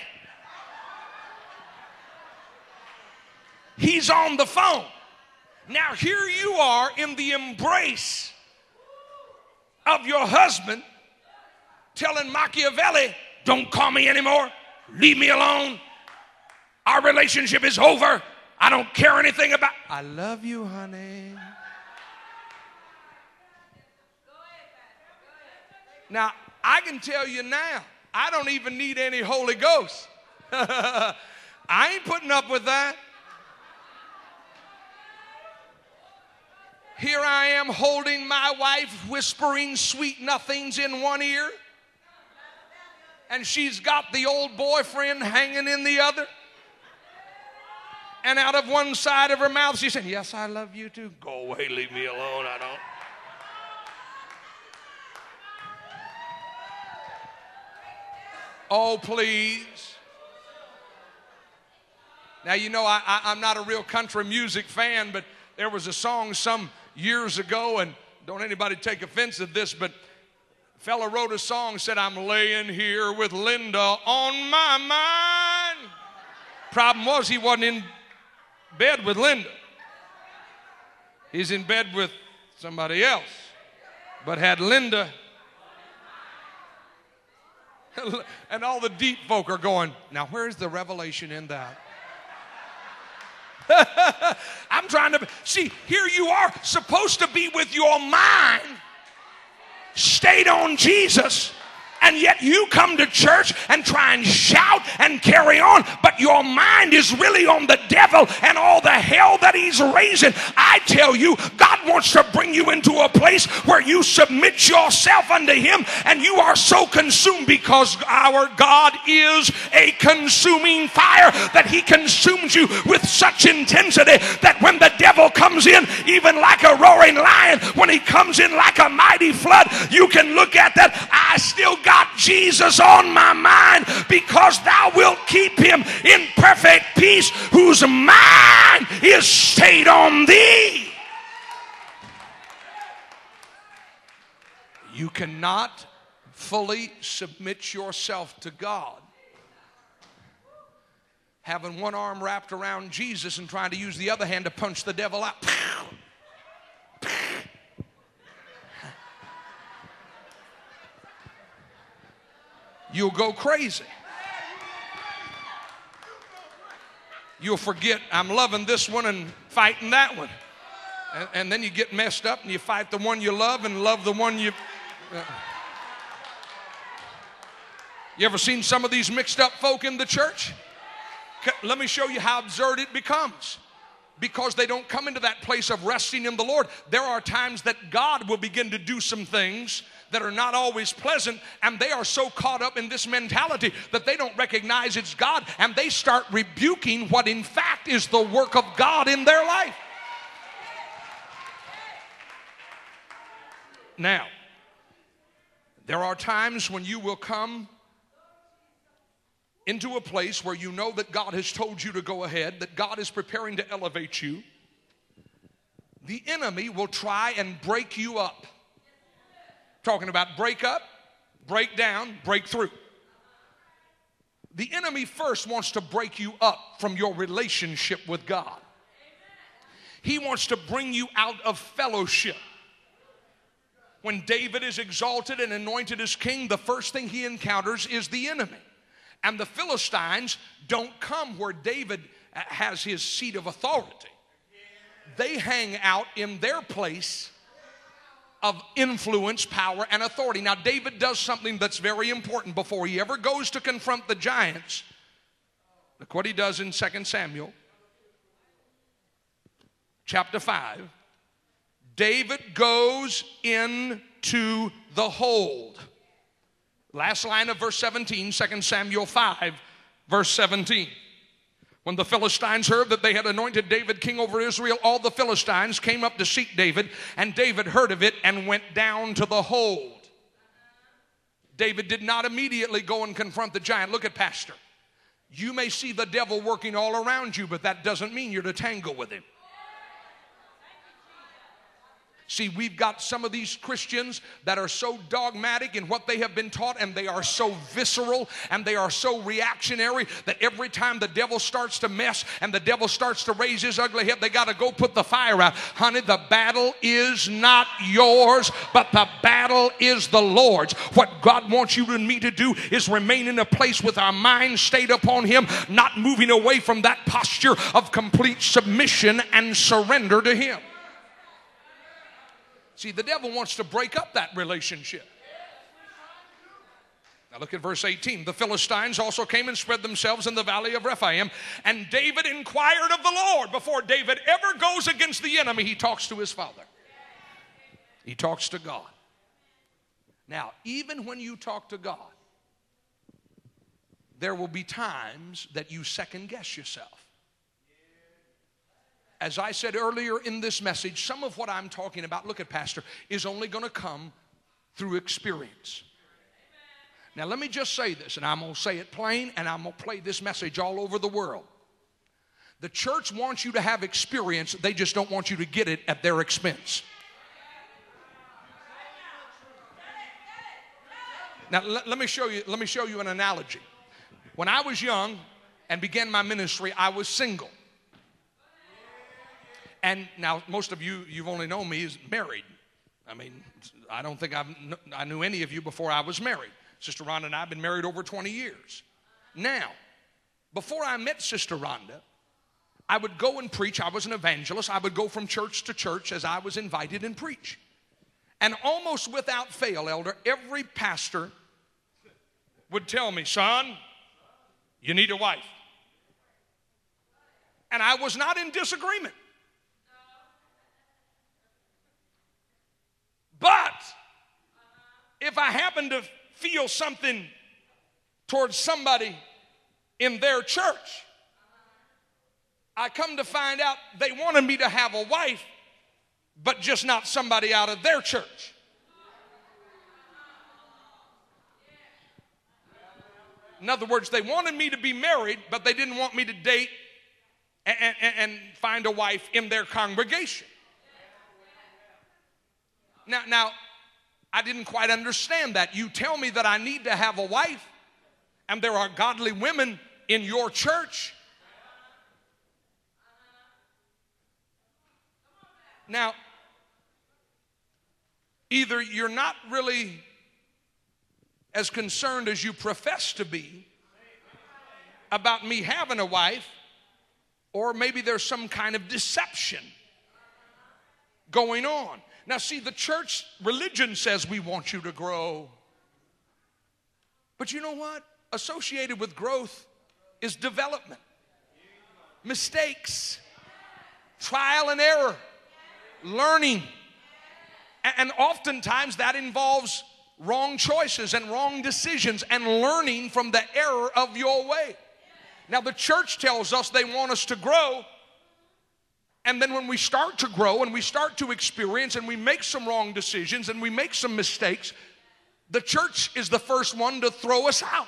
He's on the phone. Now here you are in the embrace of your husband telling Machiavelli, don't call me anymore, leave me alone, our relationship is over, I don't care anything about, I love you, honey. Now I can tell you now, I don't even need any Holy Ghost. I ain't putting up with that. Here I am holding my wife, whispering sweet nothings in one ear, and she's got the old boyfriend hanging in the other. And out of one side of her mouth, she said, yes, I love you too. Go away, leave me alone, I don't. Oh, please. Now, you know, I, I, I'm not a real country music fan, but there was a song some years ago, and don't anybody take offense at this, but a fella wrote a song, said, I'm laying here with Linda on my mind. Problem was, he wasn't in bed with Linda. He's in bed with somebody else, but had Linda. And all the deep folk are going, now where's the revelation in that? I'm trying to see, here you are supposed to be with your mind stayed on Jesus, and yet you come to church and try and shout and carry on, but your mind is really on the devil and all the hell that he's raising. I tell you, God wants to bring you into a place where you submit yourself unto him, and you are so consumed, because our God is a consuming fire, that he consumes you with such intensity that when the devil comes in, even like a roaring lion, when he comes in like a mighty flood, you can look at that. I still got Jesus on my mind, because thou wilt keep him in perfect peace whose mind is stayed on thee. You cannot fully submit yourself to God having one arm wrapped around Jesus and trying to use the other hand to punch the devil out. You'll go crazy. You'll forget I'm loving this one and fighting that one. And, and then you get messed up and you fight the one you love and love the one you... Uh, you ever seen some of these mixed up folk in the church? Let me show you how absurd it becomes. Because they don't come into that place of resting in the Lord. There are times that God will begin to do some things that are not always pleasant, and they are so caught up in this mentality that they don't recognize it's God, and they start rebuking what in fact is the work of God in their life. Now, there are times when you will come into a place where you know that God has told you to go ahead, that God is preparing to elevate you. The enemy will try and break you up. Talking about break up, break down, break through. The enemy first wants to break you up from your relationship with God. He wants to bring you out of fellowship. When David is exalted and anointed as king, the first thing he encounters is the enemy. And the Philistines don't come where David has his seat of authority. They hang out in their place of influence, power, and authority. Now, David does something that's very important before he ever goes to confront the giants. Look what he does in Second Samuel chapter five. David goes into the hold. Last line of verse seventeen, Second Samuel five, verse seventeen. When the Philistines heard that they had anointed David king over Israel, all the Philistines came up to seek David, and David heard of it and went down to the hold. David did not immediately go and confront the giant. Look at Pastor. You may see the devil working all around you, but that doesn't mean you're to tangle with him. See, we've got some of these Christians that are so dogmatic in what they have been taught, and they are so visceral and they are so reactionary that every time the devil starts to mess and the devil starts to raise his ugly head, they got to go put the fire out. Honey, the battle is not yours, but the battle is the Lord's. What God wants you and me to do is remain in a place with our mind stayed upon him, not moving away from that posture of complete submission and surrender to him. See, the devil wants to break up that relationship. Now look at verse eighteen. The Philistines also came and spread themselves in the valley of Rephaim, and David inquired of the Lord. Before David ever goes against the enemy, he talks to his father. He talks to God. Now, even when you talk to God, there will be times that you second guess yourself. As I said earlier in this message, some of what I'm talking about, look at Pastor, is only going to come through experience. Now let me just say this, and I'm going to say it plain, and I'm going to play this message all over the world. The church wants you to have experience, they just don't want you to get it at their expense. Now let, let me show you, let me show you an analogy. When I was young and began my ministry, I was single. And now most of you, you've only known me as married. I mean, I don't think I've, I knew any of you before I was married. Sister Rhonda and I have been married over twenty years. Now, before I met Sister Rhonda, I would go and preach. I was an evangelist. I would go from church to church as I was invited and preach. And almost without fail, Elder, every pastor would tell me, son, you need a wife. And I was not in disagreement. But if I happen to feel something towards somebody in their church, I come to find out they wanted me to have a wife, but just not somebody out of their church. In other words, they wanted me to be married, but they didn't want me to date and, and, and find a wife in their congregation. Now, now, I didn't quite understand that. You tell me that I need to have a wife, and there are godly women in your church. Now, either you're not really as concerned as you profess to be about me having a wife, Or maybe there's some kind of deception going on. Now see, the church religion says we want you to grow. But you know what? Associated with growth is development, mistakes, trial and error, learning. And oftentimes that involves wrong choices and wrong decisions and learning from the error of your way. Now the church tells us they want us to grow. And then when we start to grow and we start to experience and we make some wrong decisions and we make some mistakes, the church is the first one to throw us out.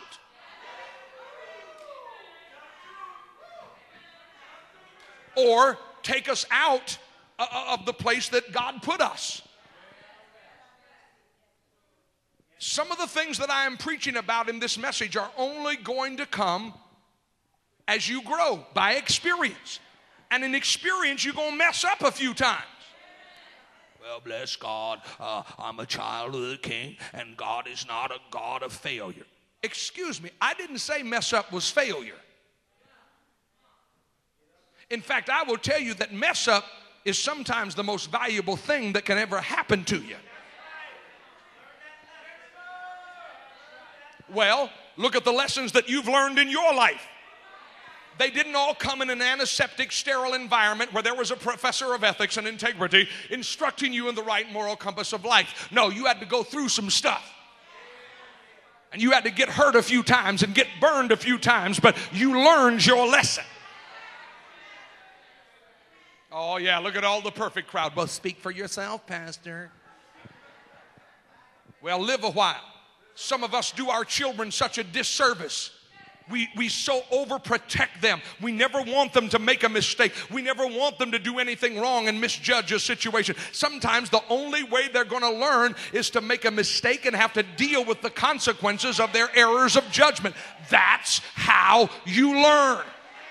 Or take us out of the place that God put us. Some of the things that I am preaching about in this message are only going to come as you grow by experience. And in experience, you're going to mess up a few times. Well, bless God, uh, I'm a child of the King, and God is not a God of failure. Excuse me, I didn't say mess up was failure. In fact, I will tell you that mess up is sometimes the most valuable thing that can ever happen to you. Well, look at the lessons that you've learned in your life. They didn't all come in an antiseptic, sterile environment where there was a professor of ethics and integrity instructing you in the right moral compass of life. No, you had to go through some stuff. And you had to get hurt a few times and get burned a few times, but you learned your lesson. Oh, yeah, look at all the perfect crowd. Well, speak for yourself, Pastor. Well, live a while. Some of us do our children such a disservice. We, we so overprotect them. We never want them to make a mistake. We never want them to do anything wrong and misjudge a situation. Sometimes the only way they're going to learn is to make a mistake and have to deal with the consequences of their errors of judgment. That's how you learn.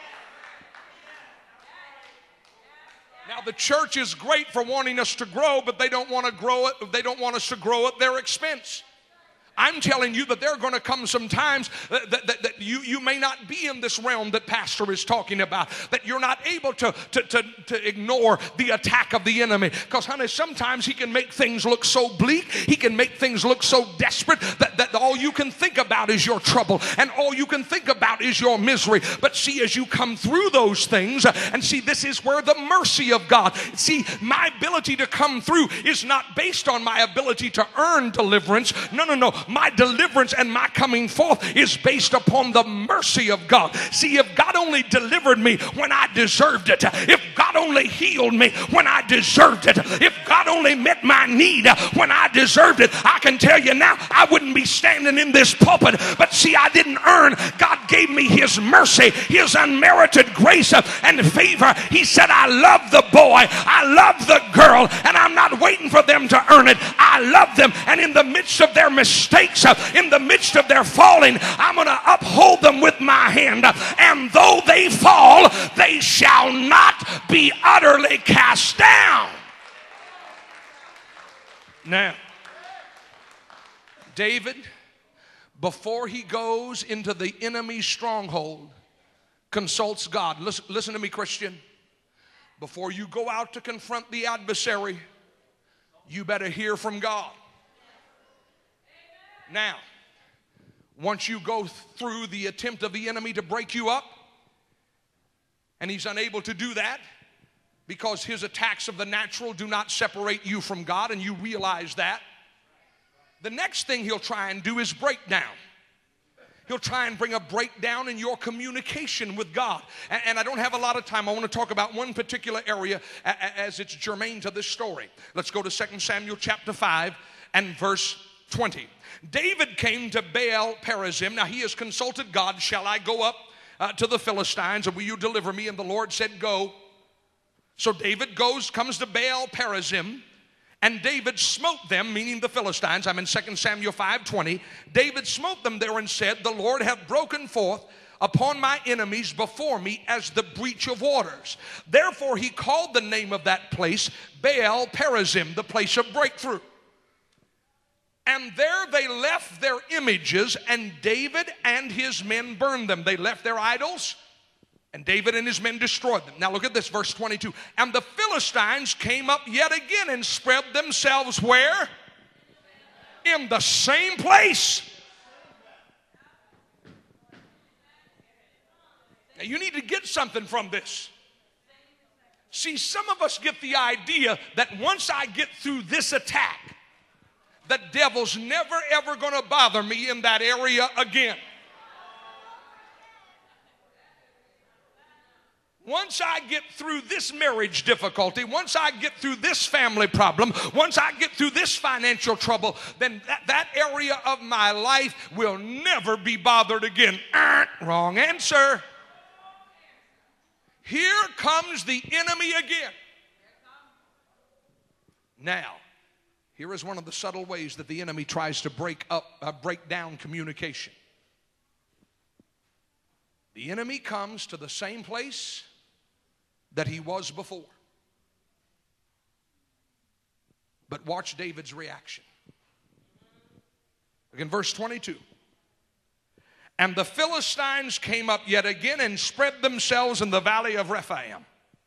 Now, the church is great for wanting us to grow, but they don't want to grow it. They don't want us to grow at their expense. I'm telling you that there are going to come some times that, that, that you, you may not be in this realm that Pastor is talking about, that you're not able to, to, to, to ignore the attack of the enemy. Because, honey, sometimes he can make things look so bleak, he can make things look so desperate that, that all you can think about is your trouble and all you can think about is your misery. But see, as you come through those things, and see, this is where the mercy of God, see, my ability to come through is not based on my ability to earn deliverance. No, no, no. My deliverance and my coming forth is based upon the mercy of God. See, if God only delivered me when I deserved it, if God only healed me when I deserved it, if God only met my need when I deserved it, I can tell you now, I wouldn't be standing in this pulpit. But see, I didn't earn. God gave me his mercy, his unmerited grace and favor. He said, I love the boy, I love the girl, and I'm not waiting for them to earn it. I love them, and in the midst of their mistakes, in the midst of their falling, I'm going to uphold them with my hand. And though they fall, they shall not be utterly cast down. Now, David, before he goes into the enemy's stronghold, consults God. Listen, listen to me, Christian. Before you go out to confront the adversary, you better hear from God. Now, once you go through the attempt of the enemy to break you up, and he's unable to do that because his attacks of the natural do not separate you from God, and you realize that, the next thing he'll try and do is break down. He'll try and bring a breakdown in your communication with God. And, and I don't have a lot of time. I want to talk about one particular area as it's germane to this story. Let's go to Second Samuel chapter five and verse twenty. David came to Baal Perazim. Now he has consulted God. Shall I go up uh, to the Philistines, and will you deliver me? And the Lord said, go. So David goes, comes to Baal Perazim, and David smote them, meaning the Philistines. I'm in Second Samuel five twenty. David smote them there and said, the Lord hath broken forth upon my enemies before me as the breach of waters. Therefore he called the name of that place Baal Perazim, the place of breakthrough. And there they left their images, and David and his men burned them. They left their idols, And David and his men destroyed them. Now look at this, verse twenty-two. And the Philistines came up yet again and spread themselves where? In the same place. Now you need to get something from this. See, some of us get the idea that once I get through this attack, the devil's never ever going to bother me in that area again. Once I get through this marriage difficulty, once I get through this family problem, once I get through this financial trouble, then that, that area of my life will never be bothered again. Uh, wrong answer. Here comes the enemy again. Now, here is one of the subtle ways that the enemy tries to break up, uh, break down communication. The enemy comes to the same place that he was before. But watch David's reaction. Look in verse twenty-two. And the Philistines came up yet again and spread themselves in the valley of Rephaim.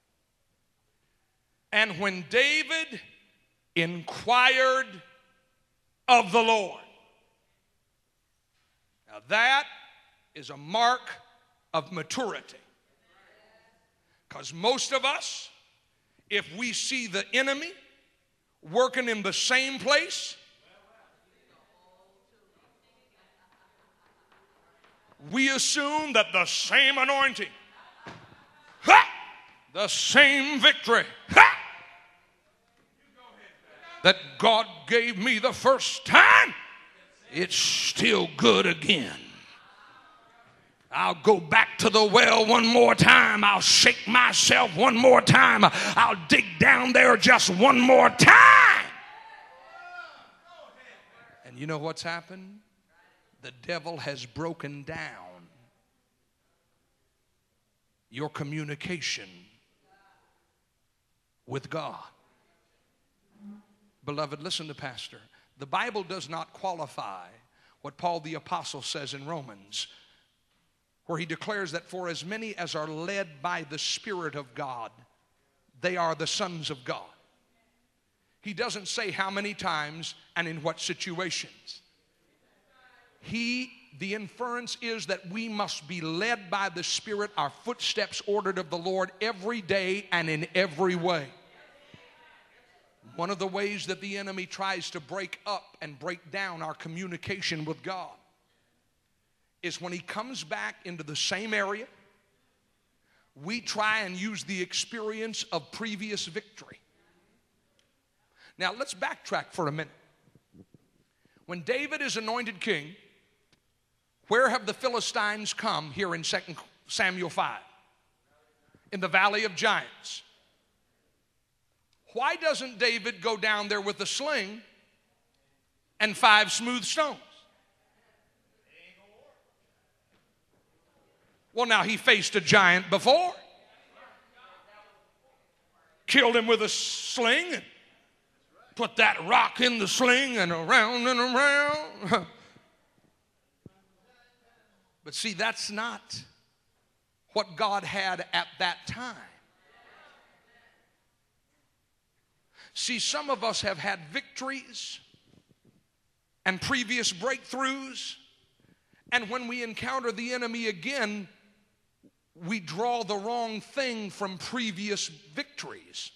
And when David inquired of the Lord. Now that is a mark of maturity. Because most of us, if we see the enemy working in the same place, we assume that the same anointing, ha, the same victory, ha, that God gave me the first time, it's still good again. I'll go back to the well one more time. I'll shake myself one more time. I'll dig down there just one more time. And you know what's happened? The devil has broken down your communication with God. Beloved, listen to Pastor. The Bible does not qualify what Paul the Apostle says in Romans, where he declares that for as many as are led by the Spirit of God, they are the sons of God. He doesn't say how many times and in what situations. He, the inference is that we must be led by the Spirit, our footsteps ordered of the Lord every day and in every way. One of the ways that the enemy tries to break up and break down our communication with God is when he comes back into the same area, we try and use the experience of previous victory. Now let's backtrack for a minute. When David is anointed king, where have the Philistines come here in Second Samuel five? In the Valley of Giants. Why doesn't David go down there with a sling and five smooth stones? Well, now he faced a giant before. Killed him with a sling and put that rock in the sling and around and around. But see, that's not what God had at that time. See, some of us have had victories and previous breakthroughs, and when we encounter the enemy again, we draw the wrong thing from previous victories.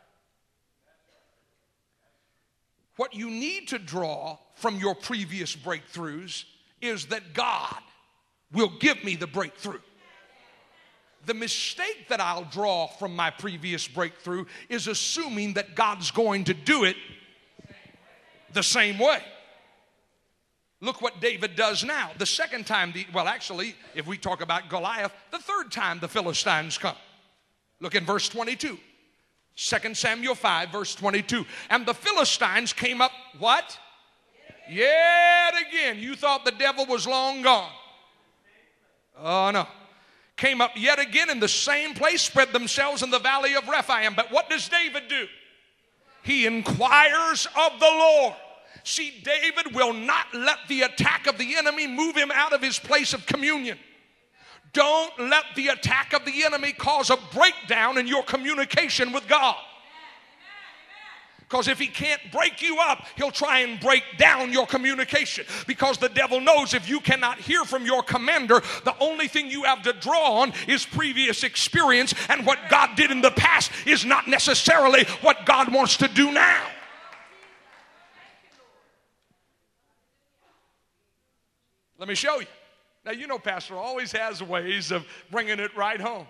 What you need to draw from your previous breakthroughs is that God will give me the breakthrough. The mistake that I'll draw from my previous breakthrough is assuming that God's going to do it the same way. Look what David does now. The second time, the, well actually, if we talk about Goliath, the third time the Philistines come. Look in verse twenty-two. Second Samuel five, verse twenty-two. And the Philistines came up, what? Yet again. You thought the devil was long gone. Oh no. Came up yet again in the same place, spread themselves in the valley of Rephaim. But what does David do? He inquires of the Lord. See, David will not let the attack of the enemy move him out of his place of communion. Don't let the attack of the enemy cause a breakdown in your communication with God. Because if he can't break you up, he'll try and break down your communication. Because the devil knows if you cannot hear from your commander, the only thing you have to draw on is previous experience. And what God did in the past is not necessarily what God wants to do now. Let me show you. Now, you know, Pastor always has ways of bringing it right home.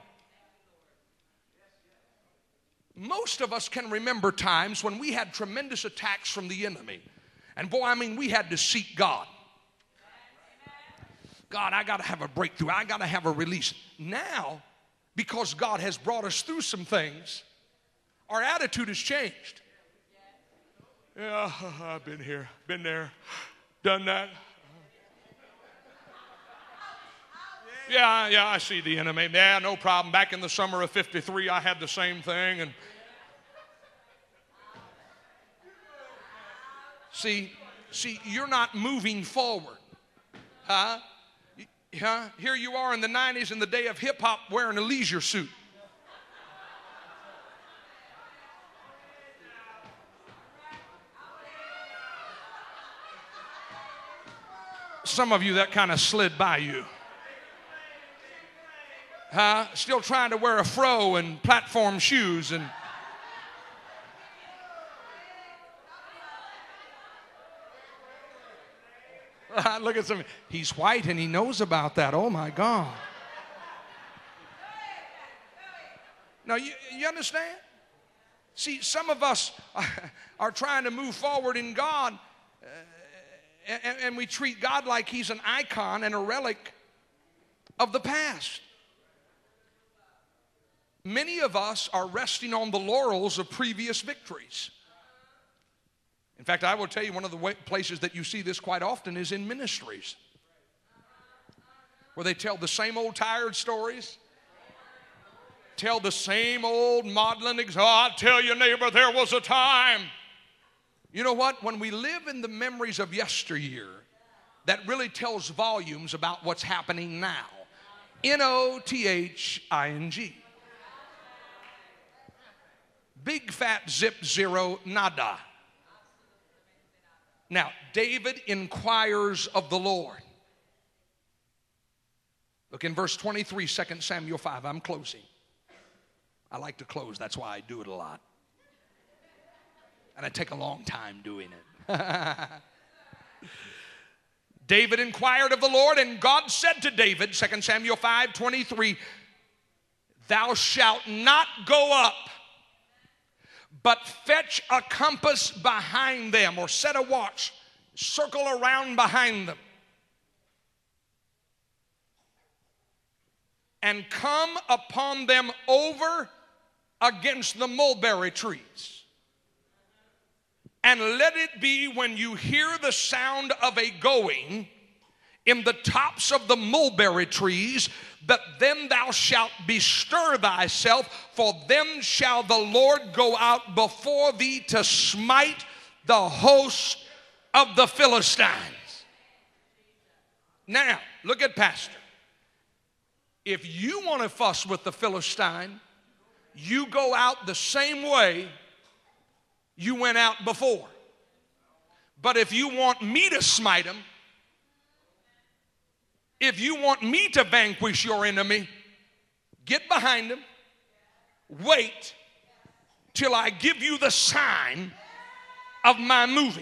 Most of us can remember times when we had tremendous attacks from the enemy. And boy, I mean, we had to seek God. God, I got to have a breakthrough. I got to have a release. Now, because God has brought us through some things, our attitude has changed. Yeah, I've been here, been there, done that. Yeah, yeah, I see the enemy. Yeah, no problem. Back in the summer of fifty-three, I had the same thing. And see, see, you're not moving forward. Huh? Huh? Here you are in the nineties in the day of hip-hop wearing a leisure suit. Some of you, that kind of slid by you. Huh? Still trying to wear a fro and platform shoes and look at some. He's white and he knows about that. Oh my God. Now you, you understand? See, some of us are trying to move forward in God, uh, and, and we treat God like he's an icon and a relic of the past. Many of us are resting on the laurels of previous victories. In fact, I will tell you one of the way, places that you see this quite often is in ministries, where they tell the same old tired stories, tell the same old maudlin, ex- oh, I tell you, neighbor, there was a time. You know what? When we live in the memories of yesteryear, that really tells volumes about what's happening now. N O T H I N G. Big fat zip zero nada. Now, David inquires of the Lord. Look in verse twenty-three, Second Samuel five. I'm closing. I like to close. That's why I do it a lot. And I take a long time doing it. David inquired of the Lord, and God said to David, Second Samuel five twenty-three, thou shalt not go up, but fetch a compass behind them, or set a watch, circle around behind them, and come upon them over against the mulberry trees. And let it be when you hear the sound of a going in the tops of the mulberry trees, that then thou shalt bestir thyself, for then shall the Lord go out before thee to smite the host of the Philistines. Now, look at Pastor. If you want to fuss with the Philistine, you go out the same way you went out before. But if you want me to smite him, if you want me to vanquish your enemy, get behind him, wait till I give you the sign of my moving.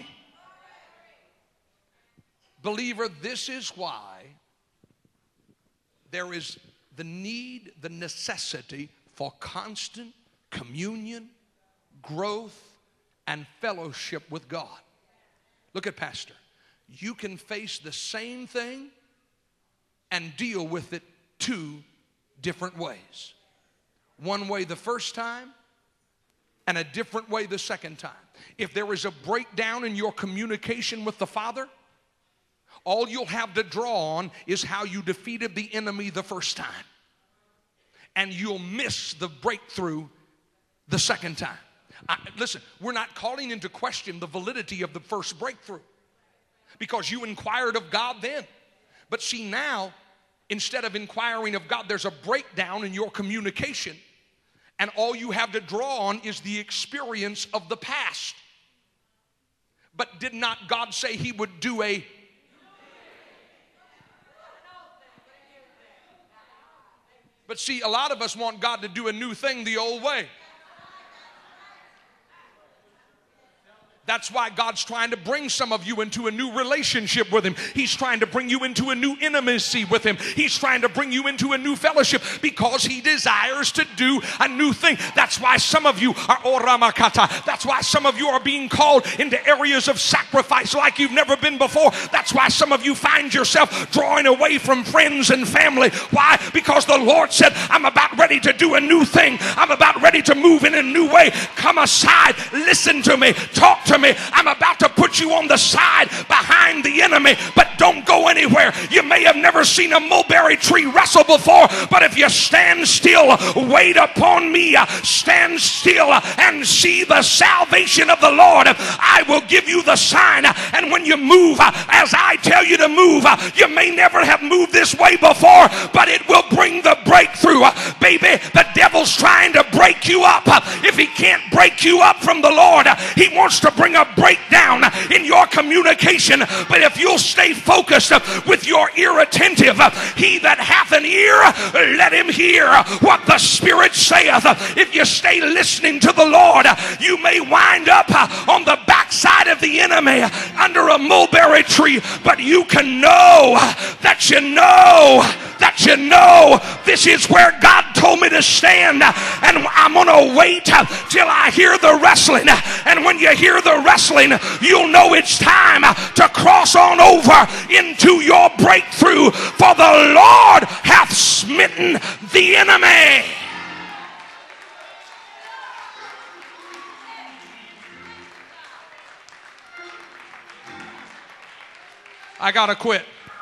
Believer, this is why there is the need, the necessity for constant communion, growth, and fellowship with God. Look at Pastor. You can face the same thing and deal with it two different ways. One way the first time, and a different way the second time. If there is a breakdown in your communication with the Father, all you'll have to draw on is how you defeated the enemy the first time. And you'll miss the breakthrough the second time. I, listen, we're not calling into question the validity of the first breakthrough, because you inquired of God then. But see, now Instead of inquiring of God, there's a breakdown in your communication. And all you have to draw on is the experience of the past. But did not God say he would do a... But see, a lot of us want God to do a new thing the old way. That's why God's trying to bring some of you into a new relationship with him. He's trying to bring you into a new intimacy with him. He's trying to bring you into a new fellowship because he desires to do a new thing. That's why some of you are oramakata. That's why some of you are being called into areas of sacrifice like you've never been before. That's why some of you find yourself drawing away from friends and family. Why? Because the Lord said, I'm about ready to do a new thing. I'm about ready to move in a new way. Come aside. Listen to me. Talk to me. I'm about to put you on the side behind the enemy, but don't go anywhere. You may have never seen a mulberry tree wrestle before, but if you stand still, wait upon me, stand still and see the salvation of the Lord. I will give you the sign, and when you move as I tell you to move, you may never have moved this way before, but it will bring the breakthrough. Baby, the devil's trying to break you up. If he can't break you up from the Lord, he wants to bring a breakdown in your communication. But if you'll stay focused with your ear attentive, he that hath an ear, let him hear what the Spirit saith. If you stay listening to the Lord, you may wind up on the backside of the enemy under a mulberry tree, but you can know that you know that you know this is where God told me to stand, and I'm gonna wait till I hear the wrestling. And when you hear the wrestling, you'll know it's time to cross on over into your breakthrough, for the Lord hath smitten the enemy. I gotta quit.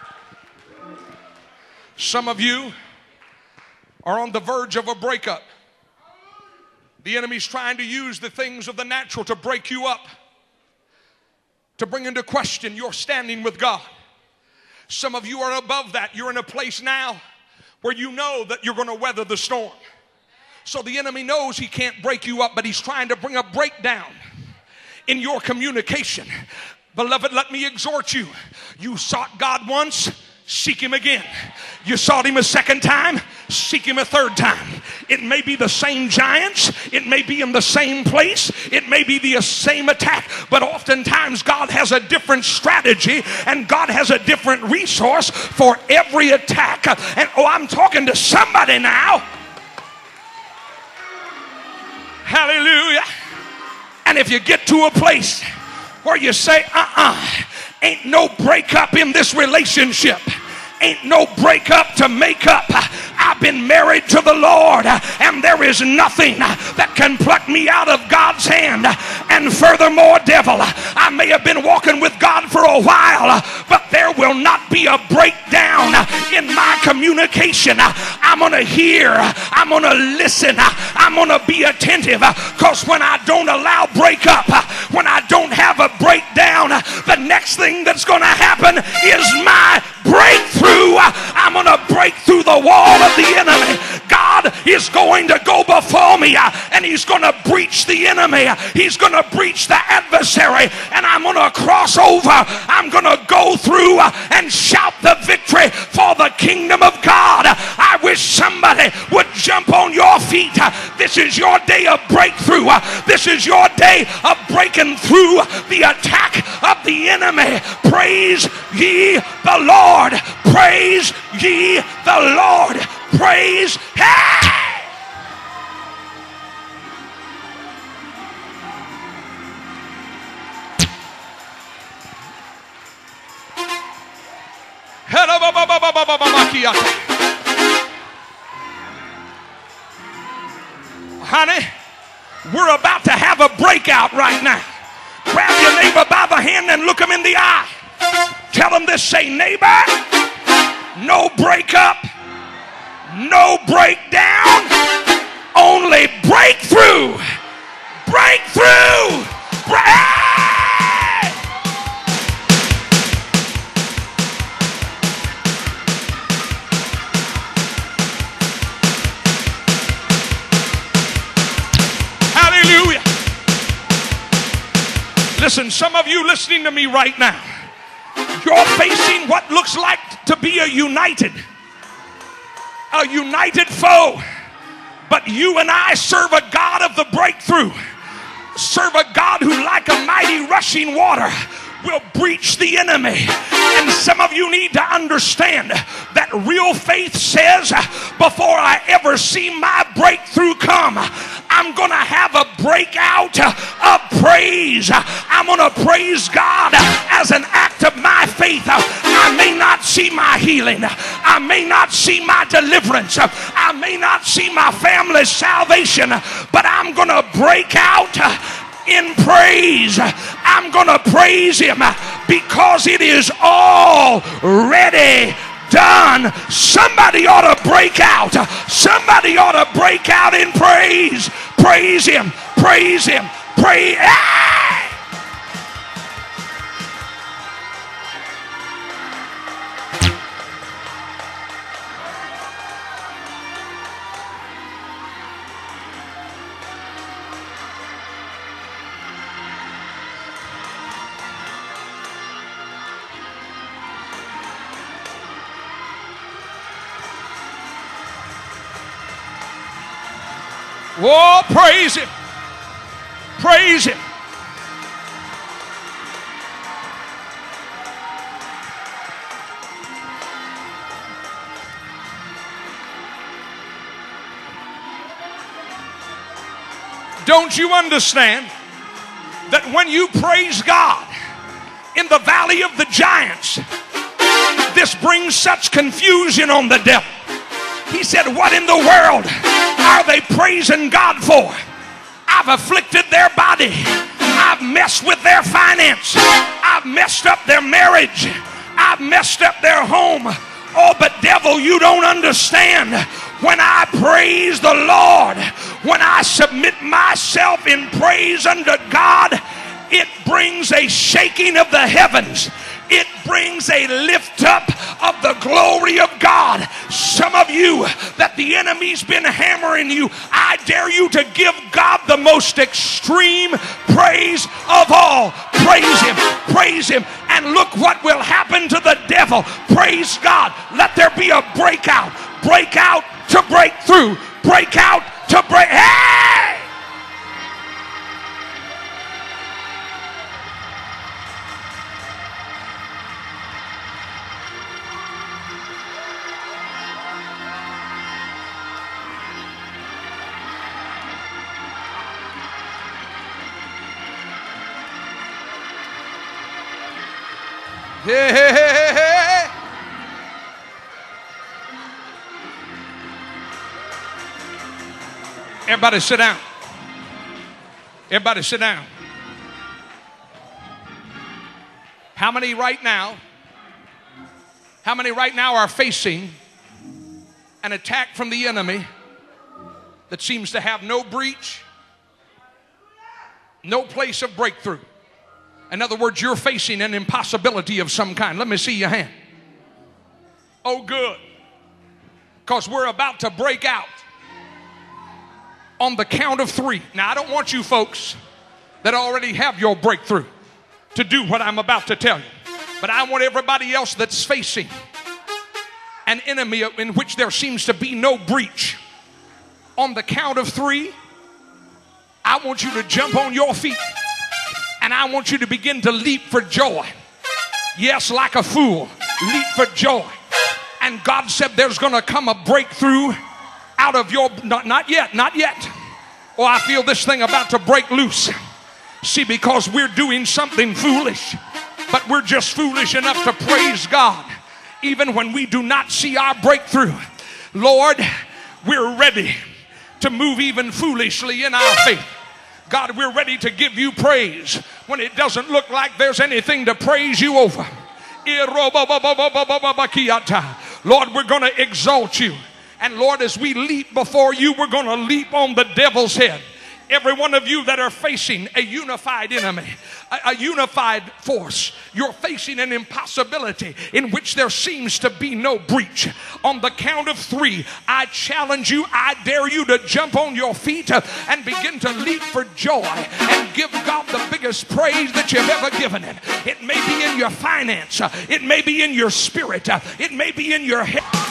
Some of you are on the verge of a breakup. The enemy's trying to use the things of the natural to break you up, to bring into question your standing with God. Some of you are above that. You're in a place now where you know that you're going to weather the storm. So the enemy knows he can't break you up, but he's trying to bring a breakdown in your communication. Beloved, let me exhort you. You sought God once, seek him again. You sought him a second time, seek him a third time. It may be the same giants, it may be in the same place, it may be the same attack, but oftentimes God has a different strategy and God has a different resource for every attack. And oh, I'm talking to somebody now. Hallelujah. And if you get to a place where you say, uh-uh, ain't no breakup in this relationship, ain't no breakup to make up. I've been married to the Lord, and there is nothing that can pluck me out of God's hand. And furthermore, devil, I may have been walking with God for a while, but there will not be a breakdown in my communication. I'm going to hear, I'm going to listen, I'm going to be attentive, because when I don't allow breakup, when I don't have a breakdown, the next thing that's going to happen is my breakthrough. I'm going to break through the wall of the enemy. God is going to go before me, and he's going to breach the enemy. He's going to breach the adversary, and I'm going to cross over. I'm going to go through and shout the victory for the kingdom of God. I wish somebody would jump on your feet. This is your day of breakthrough. This is your day of breaking through the attack of the enemy. Praise ye the Lord. Praise ye the Lord. Praise. Hey! Honey, we're about to have a breakout right now. Grab your neighbor by the hand and look him in the eye. Tell him this, say, neighbor, no breakup, no breakdown, only breakthrough. Breakthrough. Break. Listen, some of you listening to me right now, you're facing what looks like to be a united, a united foe. But you and I serve a God of the breakthrough. Serve a God who, like a mighty rushing water, will breach the enemy. And some of you need to understand that real faith says, before I ever see my breakthrough come, I'm going to have a breakout of praise. I'm going to praise God as an act of my faith. I may not see my healing. I may not see my deliverance. I may not see my family's salvation, but I'm going to break out in praise. I'm going to praise him because it is already done. Somebody ought to break out. Somebody ought to break out in praise. Praise him. Praise him. Praise. Hey! Oh, praise him. Praise him. Don't you understand that when you praise God in the valley of the giants, this brings such confusion on the devil? He said, what in the world are they praising God for? I've afflicted their body. I've messed with their finance. I've messed up their marriage. I've messed up their home. Oh, but devil, you don't understand. When I praise the Lord, when I submit myself in praise unto God, it brings a shaking of the heavens. It brings a lift up of the glory of God. Some of you that the enemy's been hammering you, I dare you to give God the most extreme praise of all. Praise him, praise him, and look what will happen to the devil. Praise God. Let there be a breakout. Breakout to break through. Breakout to break. Hey! Hey, hey, hey, hey. Everybody sit down. Everybody sit down. How many right now, how many right now are facing an attack from the enemy that seems to have no breach, no place of breakthrough? In other words, you're facing an impossibility of some kind. Let me see your hand. Oh, good. Because we're about to break out on the count of three. Now, I don't want you folks that already have your breakthrough to do what I'm about to tell you. But I want everybody else that's facing an enemy in which there seems to be no breach. On the count of three, I want you to jump on your feet. And I want you to begin to leap for joy. Yes, like a fool, leap for joy. And God said there's going to come a breakthrough out of your, not, not yet, not yet. Oh, I feel this thing about to break loose. See, because we're doing something foolish, but we're just foolish enough to praise God. Even when we do not see our breakthrough, Lord, we're ready to move even foolishly in our faith. God, we're ready to give you praise when it doesn't look like there's anything to praise you over. Lord, we're going to exalt you. And Lord, as we leap before you, we're going to leap on the devil's head. every one of you that are facing a unified enemy, a, a unified force, you're facing an impossibility in which there seems to be no breach. On the count of three, I challenge you, I dare you to jump on your feet and begin to leap for joy and give God the biggest praise that you've ever given him. It may be in your finance, it may be in your spirit, it may be in your head.